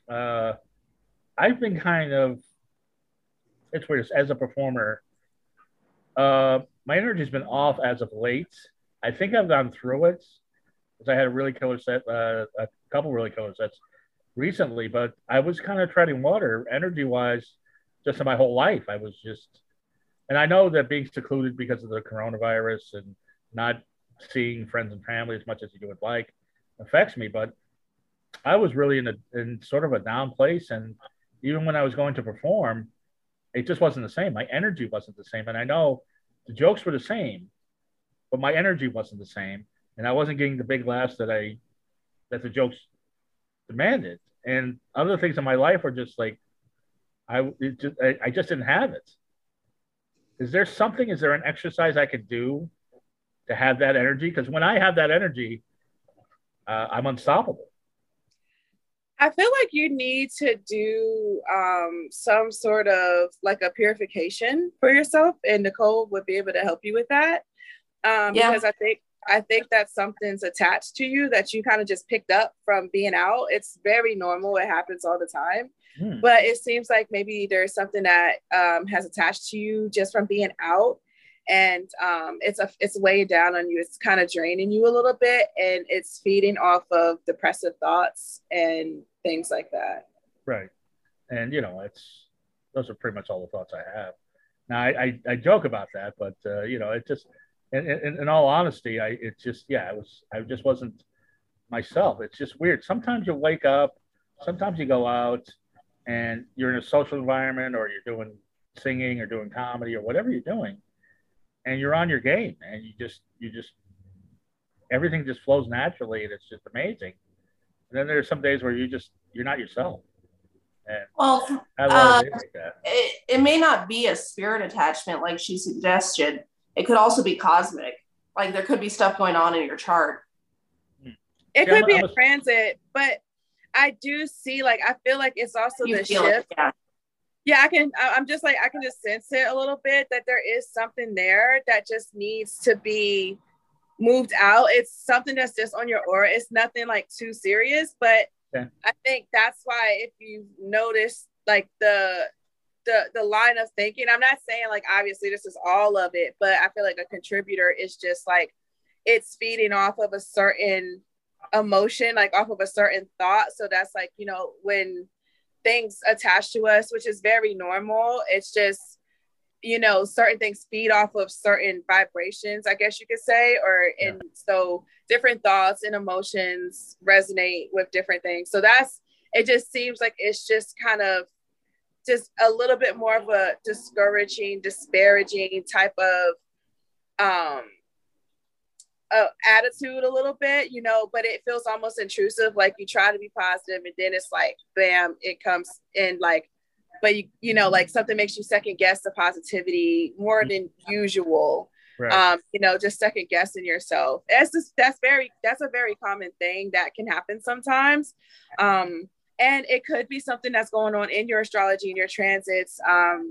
I've been it's weird, as a performer, my energy's been off as of late. I think I've gone through it, because I had a really killer set, a couple really killer sets recently, but I was kind of treading water energy-wise just in my whole life. I was just, and I know that being secluded because of the coronavirus and not seeing friends and family as much as you would like affects me, but I was really in sort of a down place, and even when I was going to perform, it just wasn't the same. My energy wasn't the same. And I know the jokes were the same, but my energy wasn't the same. And I wasn't getting the big laughs that the jokes demanded. And other things in my life were just I just didn't have it. Is there an exercise I could do to have that energy? Because when I have that energy, I'm unstoppable. I feel like you need to do some sort of a purification for yourself, and Nicole would be able to help you with that. Because I think that something's attached to you that you kind of just picked up from being out. It's very normal. It happens all the time. But it seems like maybe there's something that has attached to you just from being out. And it's weighing down on you. It's kind of draining you a little bit, and it's feeding off of depressive thoughts and things like that. Right. And, those are pretty much all the thoughts I have. Now, I joke about that, but, it just, in all honesty, I just wasn't myself. It's just weird. Sometimes you wake up, sometimes you go out and you're in a social environment, or you're doing singing or doing comedy or whatever you're doing, and you're on your game, and you just everything just flows naturally, and it's just amazing. And then there's some days where you're not yourself. And it may not be a spirit attachment like she suggested. It could also be cosmic. Like there could be stuff going on in your chart. It could be a transit, but I do see, like, I feel like it's also the shift. I can just sense it a little bit, that there is something there that just needs to be moved out. It's something that's just on your aura. It's nothing like too serious, but I think that's why, if you notice like the line of thinking, I'm not saying like obviously this is all of it, but I feel like a contributor is just like it's feeding off of a certain emotion, like off of a certain thought. So that's like, when things attach to us, which is very normal, it's just, certain things feed off of certain vibrations, I guess you could say, and so different thoughts and emotions resonate with different things. So it just seems like it's just kind of just a little bit more of a disparaging type of attitude a little bit, but it feels almost intrusive. Like you try to be positive, and then it's like, bam, it comes in like, but like something makes you second guess the positivity more than usual. Right. Just second guessing yourself. That's a very common thing that can happen sometimes. And it could be something that's going on in your astrology and your transits.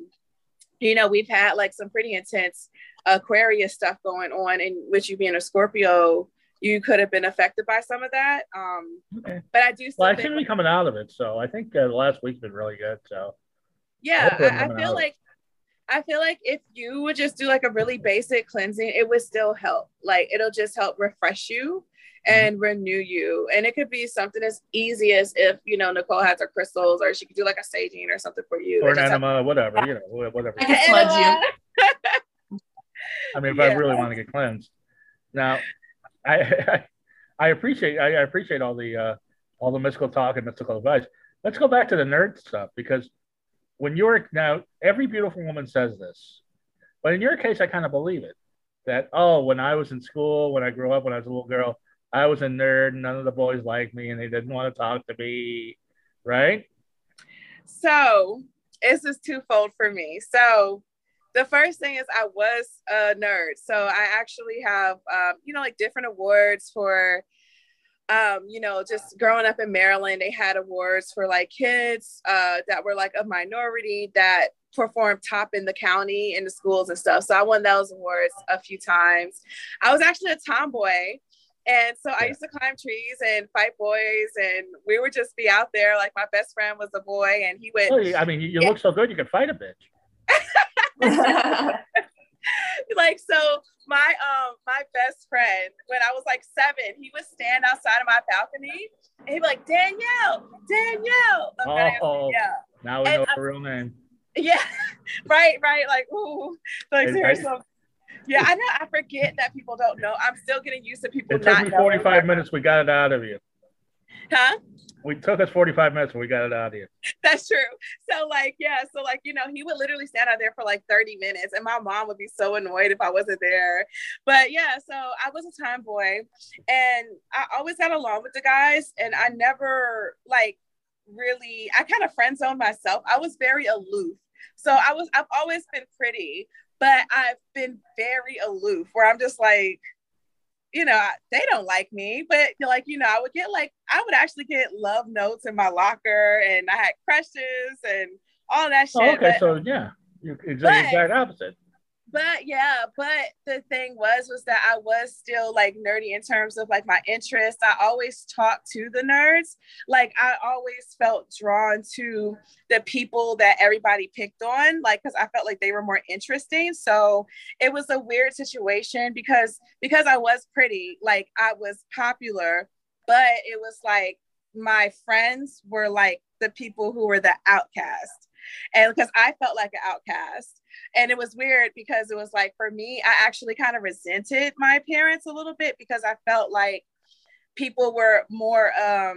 We've had like some pretty intense Aquarius stuff going on, and with you being a Scorpio, you could have been affected by some of that. Okay. But I do. I seem to be coming out of it, so I think the last week's been really good. So yeah, I feel like if you would just do like a really basic cleansing, it would still help. Like it'll just help refresh you and renew you. And it could be something as easy as if, Nicole has her crystals, or she could do like a saging or something for you. Or an enema, whatever. I can smudge you. I mean, if I really want to get cleansed. Now, I appreciate all the mystical talk and mystical advice. Let's go back to the nerd stuff, because now every beautiful woman says this, but in your case, I kind of believe it. That, when I was in school, when I grew up, when I was a little girl, I was a nerd, and none of the boys liked me, and they didn't want to talk to me, right? So it's just twofold for me. So the first thing is I was a nerd. So I actually have, like different awards for, just growing up in Maryland. They had awards for like kids that were like a minority that performed top in the county in the schools and stuff. So I won those awards a few times. I was actually a tomboy. And so I used to climb trees and fight boys, and we would just be out there. Like my best friend was a boy, and he would. Well, I mean, you look so good, you could fight a bitch. Like, so my best friend, when I was like 7, he would stand outside of my balcony, and he'd be like, Danielle. Now we know her real name. Yeah, right. Like, ooh, like seriously. Yeah, I know. I forget that people don't know. I'm still getting used to people. It took me 45 minutes. We got it out of you. Huh? We took us 45 minutes. And we got it out of you. That's true. So he would literally stand out there for like 30 minutes, and my mom would be so annoyed if I wasn't there. But yeah, so I was a tomboy, and I always got along with the guys, and I never I kind of friend zoned myself. I was very aloof. So I've always been pretty, but I've been very aloof, where I'm just like, they don't like me, but I would actually get love notes in my locker, and I had crushes and all that shit. Okay, so yeah, it's the exact opposite. but the thing was that I was still like nerdy in terms of like my interests. I always talked to the nerds. Like I always felt drawn to the people that everybody picked on, like because I felt like they were more interesting. So it was a weird situation because I was pretty, like I was popular, but it was like my friends were like the people who were the outcast. And because I felt like an outcast. And it was weird because it was like, for me, I actually kind of resented my parents a little bit because I felt like people were more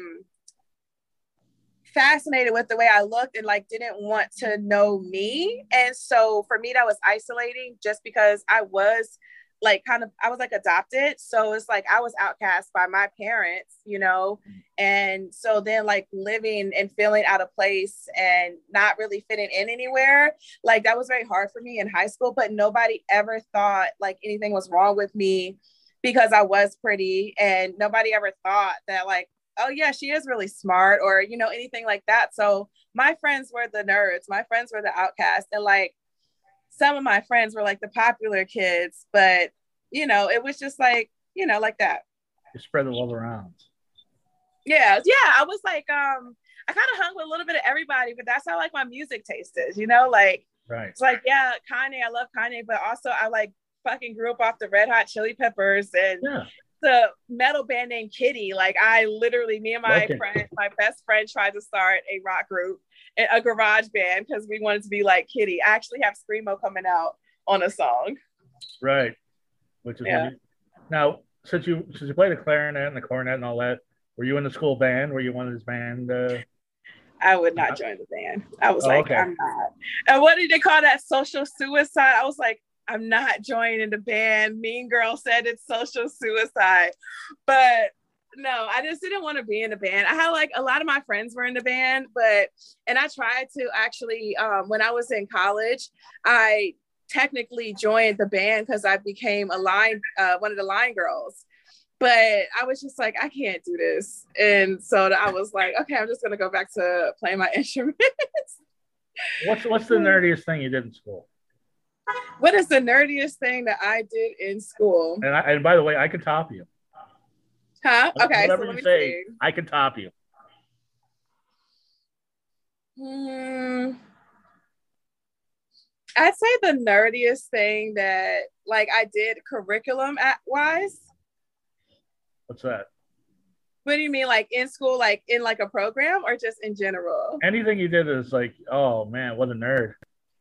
fascinated with the way I looked and like didn't want to know me. And so for me, that was isolating just because I was like I was like adopted. So it's like I was outcast by my parents, you know? And so then like living and feeling out of place and not really fitting in anywhere, like that was very hard for me in high school, but nobody ever thought like anything was wrong with me because I was pretty, and nobody ever thought that like, oh yeah, she is really smart or, you know, anything like that. So my friends were the nerds, my friends were the outcasts, and like some of my friends were like the popular kids, but you know, it was just like, you know, like that. You spread the love around. Yeah. I was like, I kind of hung with a little bit of everybody, but that's how like my music taste is, you know, like, right. It's like, yeah, Kanye, I love Kanye, but also I like fucking grew up off the Red Hot Chili Peppers and the metal band named Kitty. Like I literally, me and my best friend tried to start a rock group, a garage band, because we wanted to be like Kitty. I actually have Screamo coming out on a song. Right. Which is now, since you played the clarinet and the cornet and all that, were you in the school band? Were you one of this band? I would not join the band. I was I'm not. And what did they call that? Social suicide. I was like, I'm not joining the band. Mean Girl said it's social suicide. But no, I just didn't want to be in the band. I had like a lot of my friends were in the band, and I tried to actually, when I was in college, I technically joined the band because I became one of the line girls. But I was just like, I can't do this. And so I was like, okay, I'm just going to go back to playing my instruments. What's the nerdiest thing you did in school? What is the nerdiest thing that I did in school? And by the way, I can top you. Huh? Okay. Whatever you say, I can top you. I'd say the nerdiest thing that like I did curriculum wise. What's that? What do you mean, like in school, like in like a program, or just in general? Anything you did is like, oh man, what a nerd.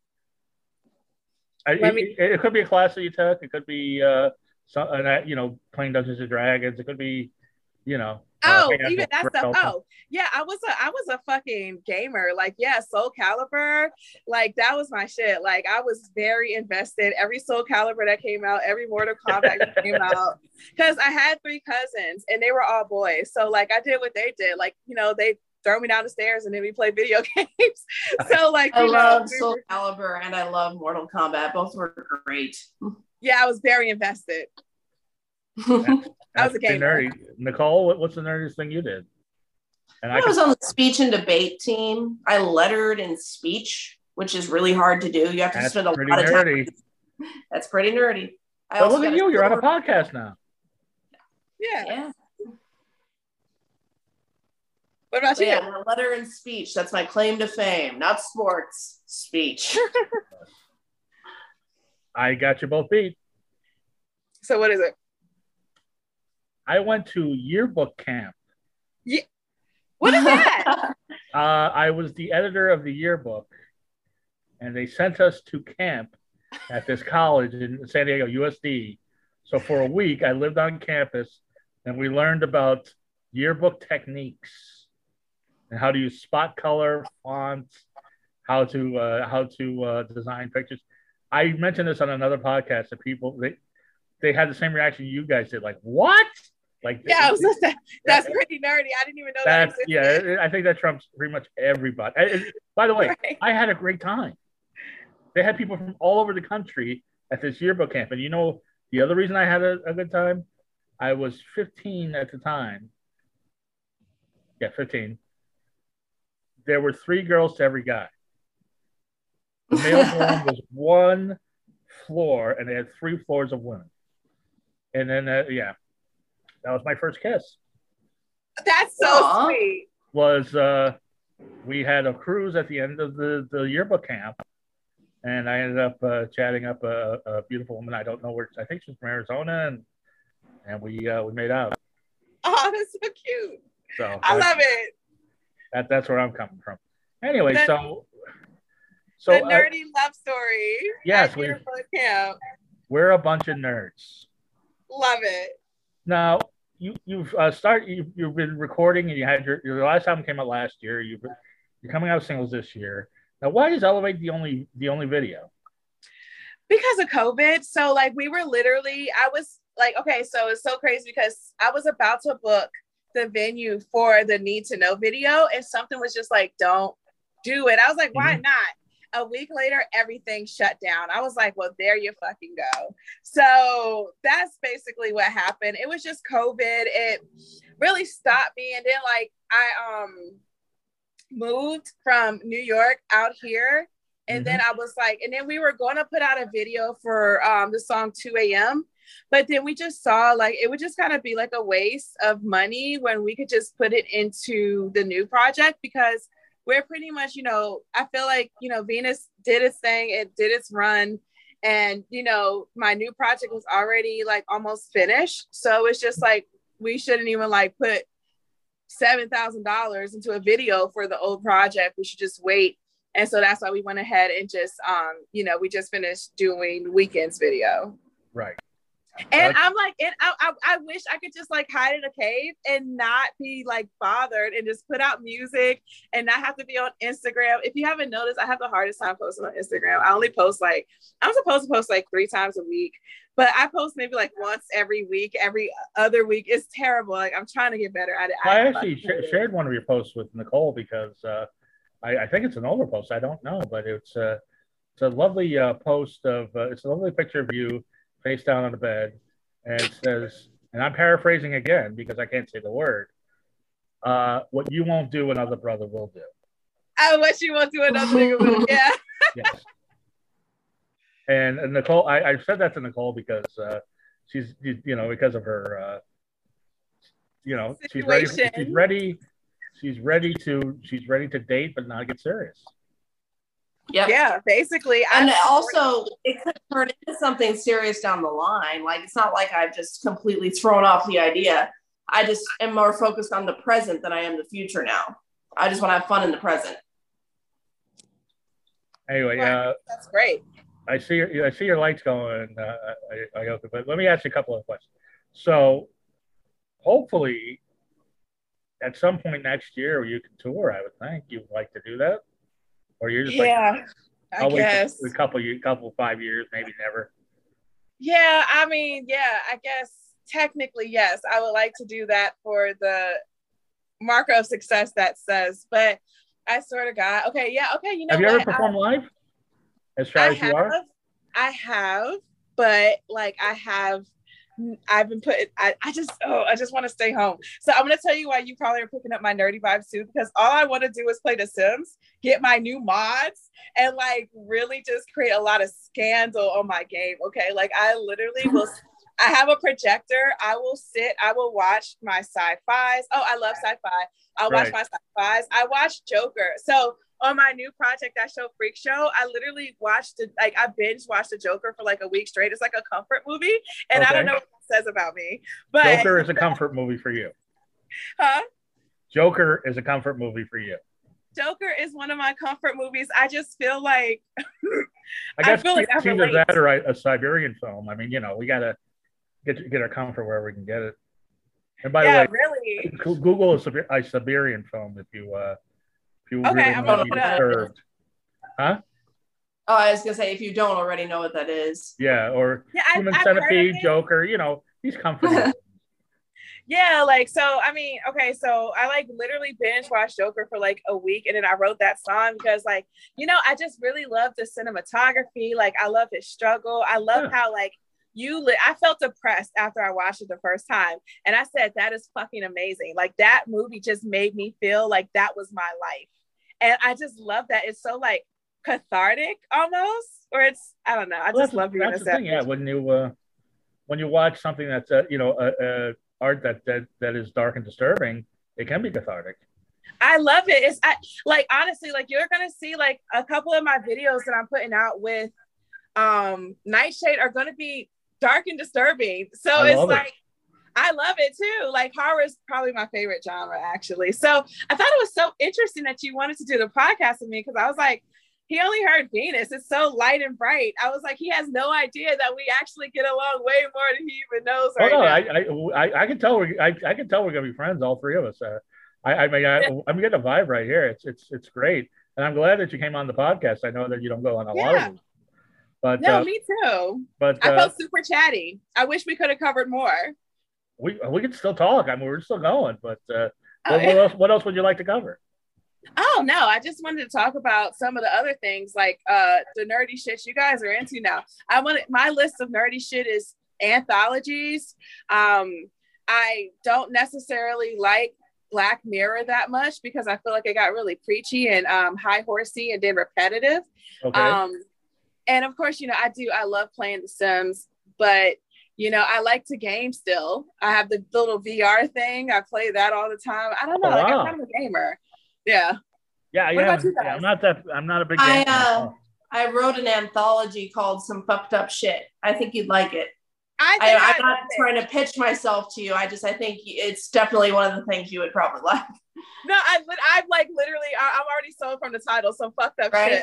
It could be a class that you took. It could be playing Dungeons and Dragons. It could be, even that stuff. Oh, yeah, I was a fucking gamer. Like, yeah, Soul Calibur, like that was my shit. Like, I was very invested. Every Soul Calibur that came out, every Mortal Kombat that came out, because I had 3 cousins and they were all boys. So like, I did what they did. Like, they throw me down the stairs and then we play video games. So like, I love Soul Calibur and I love Mortal Kombat. Both were great. Yeah, I was very invested. I was a gamer. Nerdy. Nicole, what's the nerdiest thing you did? And I was on the speech and debate team. I lettered in speech, which is really hard to do. You have to spend a lot of time. That's pretty nerdy. But look at you. You're on a podcast now. Yeah. What about you? Yeah, a letter in speech. That's my claim to fame. Not sports, speech. I got you both beat. So what is it? I went to yearbook camp. Yeah. What is that? I was the editor of the yearbook, and they sent us to camp at this college in San Diego, USD. So for a week, I lived on campus, and we learned about yearbook techniques and how to use spot color, fonts, how to design pictures. I mentioned this on another podcast that people they had the same reaction you guys did, like, what? Like, yeah, that's pretty nerdy. I didn't even know that. Yeah, I think that trumps pretty much everybody. By the way, right. I had a great time. They had people from all over the country at this yearbook camp, and the other reason I had a good time, I was 15 at the time. Yeah, 15. There were 3 girls to every guy. The male dorm was one floor, and they had 3 floors of women. And then, yeah, that was my first kiss. That's so Aw. sweet. Was we had a cruise at the end of the yearbook camp, and I ended up chatting up a beautiful woman. I don't know where. I think she's from Arizona, and we made out. Oh, that's so cute. So I love it. That's where I'm coming from. Anyway, so the nerdy love story. Yes, at yearbook camp. We're a bunch of nerds. Love it. Now you've been recording, and you had your last album came out last year. You're coming out with singles this year. Now, why is Elevate the only video? Because of COVID. So like we were literally, I was like, okay, so it's so crazy because I was about to book the venue for the Need to Know video, and something was just like, don't do it. I was like, why not? A week later, everything shut down. I was like, well, there you fucking go. So that's basically what happened. It was just COVID. It really stopped me. And then like I moved from New York out here. And then I was like, and then we were going to put out a video for the song 2 a.m. But then we just saw like, it would just kind of be like a waste of money when we could just put it into the new project, because we're pretty much, you know, I feel like, you know, Venus did its thing, it did its run. And, you know, my new project was already like almost finished. So it's just like, we shouldn't even like put $7,000 into a video for the old project. We should just wait. And so that's why we went ahead and just, you know, we just finished doing Weekend's video. Right. And I'm like, and I wish I could just like hide in a cave and not be like bothered and just put out music and not have to be on Instagram. If you haven't noticed, I have the hardest time posting on Instagram. I only post like, I'm supposed to post like 3 times a week, but I post maybe like once every week, every other week. It's terrible. Like I'm trying to get better at it. I actually shared one of your posts with Nicole because I think it's an older post. I don't know, but it's a lovely post of, it's a lovely picture of you face down on the bed, and it says, and I'm paraphrasing again because I can't say the word, what you won't do, another brother will do. What you won't do, another nigga will. Yeah. Yes. And Nicole, I said that to Nicole because she's, you know, because of her, you know, situation. she's ready to date but not get serious. Yep. Yeah, basically. And also, it could turn into something serious down the line. Like, it's not like I've just completely thrown off the idea. I just am more focused on the present than I am the future now. I just want to have fun in the present. Anyway, that's great. I see your lights going. But let me ask you a couple of questions. So, hopefully, at some point next year, you can tour. I would think you'd like to do that. Or you're just I guess a couple 5 years, maybe never. Yeah, I mean, yeah, I guess technically yes, I would like to do that for the marker of success that says. But I swear to God, okay, yeah, okay, you know. Have you ever performed live? As shy as you are? I have, but like I've been putting, I just want to stay home. So I'm going to tell you why you probably are picking up my nerdy vibes too, because all I want to do is play The Sims, get my new mods, and like really just create a lot of scandal on my game. Okay. Like I literally will, I have a projector. I will watch my sci-fis. Oh, I love sci-fi. I'll watch my sci-fis. I watch Joker. So on my new project, that show Freak Show, I literally I binge watched the Joker for like a week straight. It's like a comfort movie. And I don't know what that says about me. But Joker is a comfort movie for you. Huh? Joker is a comfort movie for you. Joker is one of my comfort movies. I just feel like I guess it's either that or a Siberian film. I mean, you know, we gotta get our comfort wherever we can get it. And by the way, really, Google a Siberian film if you really I'm want to be disturbed. Huh? Oh, I was gonna say, if you don't already know what that is. Yeah, or Human Centipede, Joker, you know, these comfort. Yeah, like, so, I mean, okay, so I like literally binge watched Joker for like a week, and then I wrote that song because like, you know, I just really love the cinematography. Like, I love his struggle. I love how like I felt depressed after I watched it the first time. And I said, that is fucking amazing. Like that movie just made me feel like that was my life. And I just love that. It's so like cathartic almost, or it's, I don't know. I Well, just love being that's the thing. Yeah, when you watch something that's art that is dark and disturbing, it can be cathartic. I love it. Like honestly, like you're gonna see like a couple of my videos that I'm putting out with Nightshade are gonna be dark and disturbing. So it's like I love it too. Like horror is probably my favorite genre, actually. So I thought it was so interesting that you wanted to do the podcast with me, because I was like, he only heard Venus. It's so light and bright. I was like, he has no idea that we actually get along way more than he even knows right now. I can tell I can tell we're gonna be friends, all three of us. I'm getting a vibe right here. It's great, and I'm glad that you came on the podcast. I know that you don't go on a lot of them. But no, me too. But I felt super chatty. I wish we could have covered more. We can still talk. I mean, we're still going. But what else would you like to cover? Oh no, I just wanted to talk about some of the other things, like the nerdy shit you guys are into now. My list of nerdy shit is anthologies. I don't necessarily like Black Mirror that much because I feel like it got really preachy and high horsey and then repetitive. Okay. And of course, I love playing The Sims, but I like to game still. I have the little VR thing. I play that all the time. I don't know. I'm kind of a gamer. Yeah. Yeah. What about you guys? I'm not a big gamer. I wrote an anthology called Some Fucked Up Shit. I think you'd like it. I'm not trying to pitch myself to you. I think it's definitely one of the things you would probably like. No, I'm like literally, I'm already sold from the title. Some fucked up shit.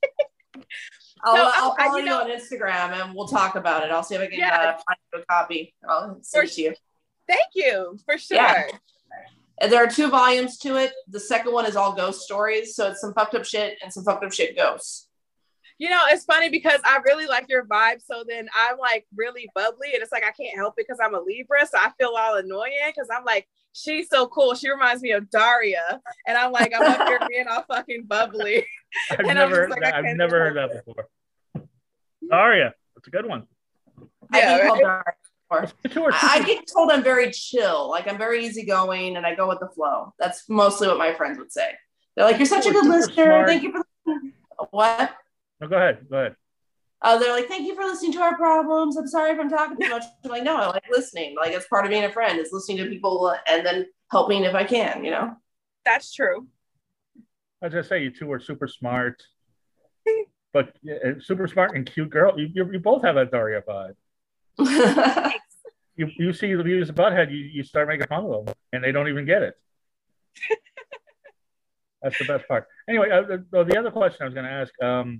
I'll follow you on Instagram and we'll talk about it. I'll see if I can find you a copy. I'll send it to you. Thank you, for sure. Yeah. And there are 2 volumes to it. The second one is all ghost stories. So it's Some Fucked Up Shit and Some Fucked Up Shit Ghosts. It's funny because I really like your vibe. So then I'm like really bubbly and it's like I can't help it because I'm a Libra. So I feel all annoying because I'm like, she's so cool. She reminds me of Daria. And I'm like, I'm up here being all fucking bubbly. I've never heard that before. Daria, that's a good one. Yeah, I get told I'm very chill. Like I'm very easygoing and I go with the flow. That's mostly what my friends would say. They're like, you're such a good listener. Smart. Thank you for listening. What? No, go ahead. They're like, thank you for listening to our problems. I'm sorry if I'm talking too much. I'm like, no, I like listening. Like it's part of being a friend is listening to people and then helping if I can, That's true. I was gonna say you two are super smart, but super smart and cute girl. You both have a Daria vibe. you see the views of Butthead, you start making fun of them, and they don't even get it. That's the best part. Anyway, the other question I was going to ask.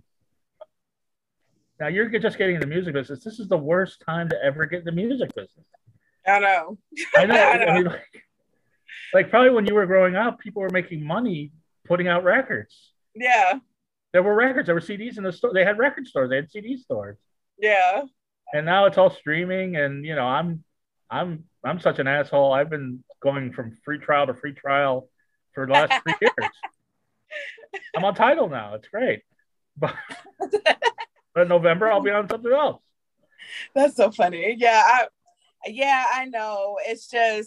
Now you're just getting in the music business. This is the worst time to ever get in the music business. I know. I know. I mean, like probably when you were growing up, people were making money putting out records. Yeah. There were records. There were CDs in the store. They had record stores. They had CD stores. Yeah. And now it's all streaming. And I'm such an asshole. I've been going from free trial to free trial for the last 3 years. I'm on Tidal now. It's great. But in November, I'll be on something else. That's so funny. Yeah, I know. It's just,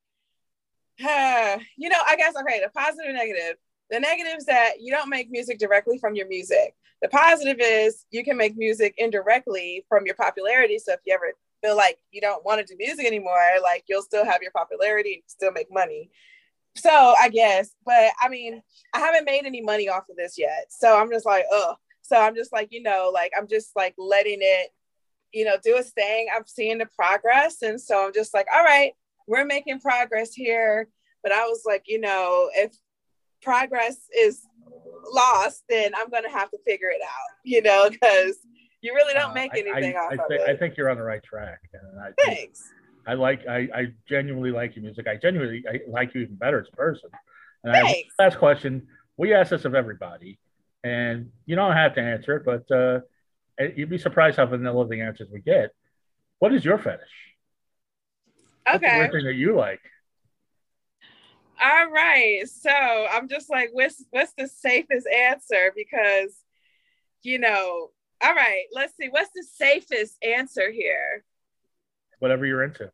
I guess, okay, the positive and negative. The negative is that you don't make music directly from your music. The positive is you can make music indirectly from your popularity. So if you ever feel like you don't want to do music anymore, like you'll still have your popularity and still make money. So I guess, but I mean, I haven't made any money off of this yet. So I'm just like, ugh. So I'm just like, I'm just like letting it, do its thing. I'm seeing the progress. And so I'm just like, all right, we're making progress here. But I was like, if progress is lost, then I'm going to have to figure it out, because you really don't make anything off of it. I think you're on the right track. And Thanks. I genuinely like your music. I like you even better as a person. And Thanks. Last question. We ask this of everybody, and you don't have to answer it, but you'd be surprised how vanilla the answers we get. What is your fetish? Okay. What's the weird thing that you like? All right. So I'm just like, what's the safest answer? Because, all right, let's see. What's the safest answer here? Whatever you're into.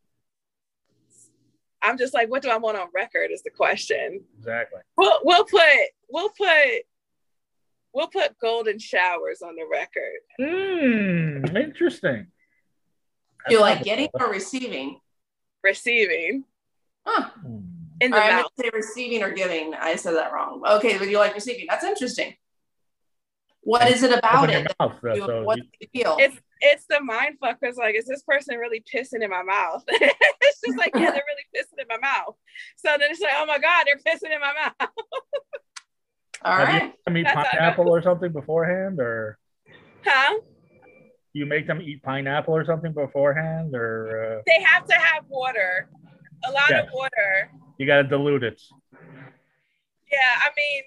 I'm just like, what do I want on record is the question. Exactly. We'll put we'll put golden showers on the record. Interesting. You like getting or receiving? Receiving. Huh. In the I mouth. meant to say receiving or giving. I said that wrong. Okay, but you like receiving. That's interesting. What is it about Open your it? mouth, What do you feel? It's the mind fuckers. Like, is this person really pissing in my mouth? It's just like, yeah, they're really pissing in my mouth. So then it's like, oh my God, they're pissing in my mouth. All right. You eat pineapple or something beforehand, or you make them eat pineapple or something beforehand, or they have to have water, a lot of water. You got to dilute it. Yeah, I mean,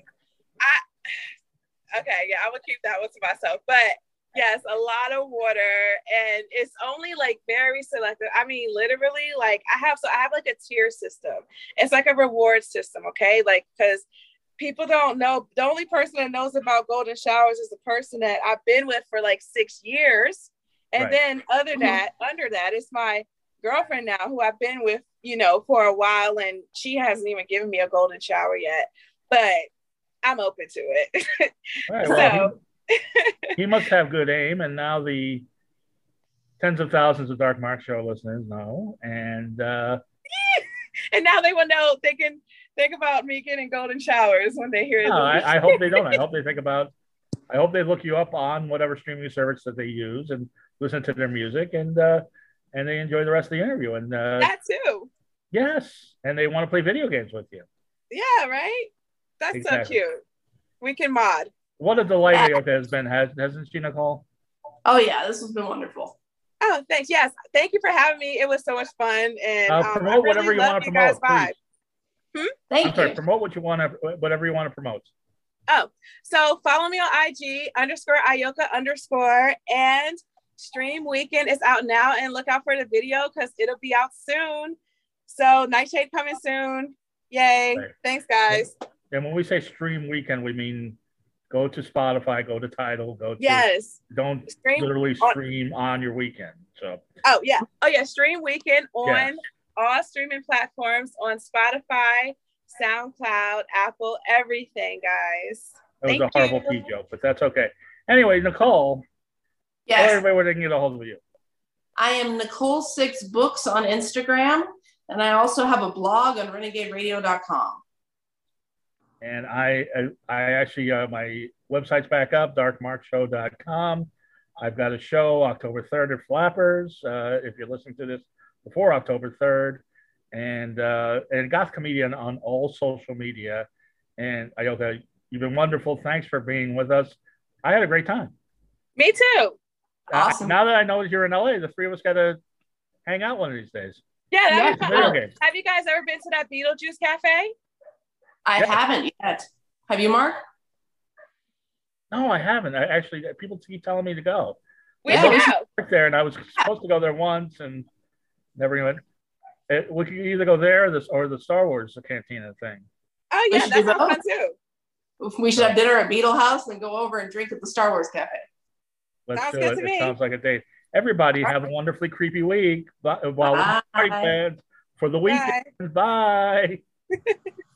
I would keep that one to myself, but yes, a lot of water, and it's only like very selective. I mean, literally, like I have like a tier system. It's like a reward system, okay? Like, because people don't know, the only person that knows about golden showers is the person that I've been with for like 6 years. And then under that, it's my girlfriend now who I've been with, for a while, and she hasn't even given me a golden shower yet, but I'm open to it. Right, well, he must have good aim, and now the tens of thousands of Dark Mark Show listeners know, and and now they will know they can think about me getting golden showers when they hear it. I hope they don't. I hope they think about. I hope they look you up on whatever streaming service that they use and listen to their music, and they enjoy the rest of the interview. And that too. Yes, and they want to play video games with you. Yeah, right. That's exactly. So cute. We can mod. What a delight Ayoka has been, hasn't she, Nicole? Oh yeah, this has been wonderful. Oh, thanks. Yes, thank you for having me. It was so much fun, and promote whatever you want to promote. Thank you. Sorry, promote what you want to, whatever you want to promote. Oh, so follow me on IG _Ayoka_ and Stream Weekend is out now, and look out for the video because it'll be out soon. So Nightshade coming soon. Yay! Right. Thanks, guys. And when we say Stream Weekend, we mean go to Spotify, go to Tidal, go to. Yes. Don't literally stream on your weekend. So. Oh yeah. Stream Weekend on all streaming platforms, on Spotify, SoundCloud, Apple, everything, guys. That was a horrible pee joke, but that's okay. Anyway, Nicole. Yes. Tell everybody where they can get a hold of you. I am Nicole6Books on Instagram, and I also have a blog on renegaderadio.com. And I actually, my website's back up, darkmarkshow.com. I've got a show October 3rd at Flappers, if you're listening to this before October 3rd, and Goth Comedian on all social media. And Ayoka, you've been wonderful. Thanks for being with us. I had a great time. Me too. Awesome. Now that I know that you're in LA, the three of us got to hang out one of these days. Yeah. Have you guys ever been to that Beetlejuice Cafe? I haven't yet. Have you, Mark? No, I haven't. Actually, people keep telling me to go. We should go there, and I was supposed to go there once and never went. We could either go there or the Star Wars Cantina thing. Oh yeah, that sounds fun too. We should have dinner at Beetle House and go over and drink at the Star Wars Cafe. Let's do it. It sounds like a date. Everybody have a wonderfully creepy week. While party plans for the weekend. Bye.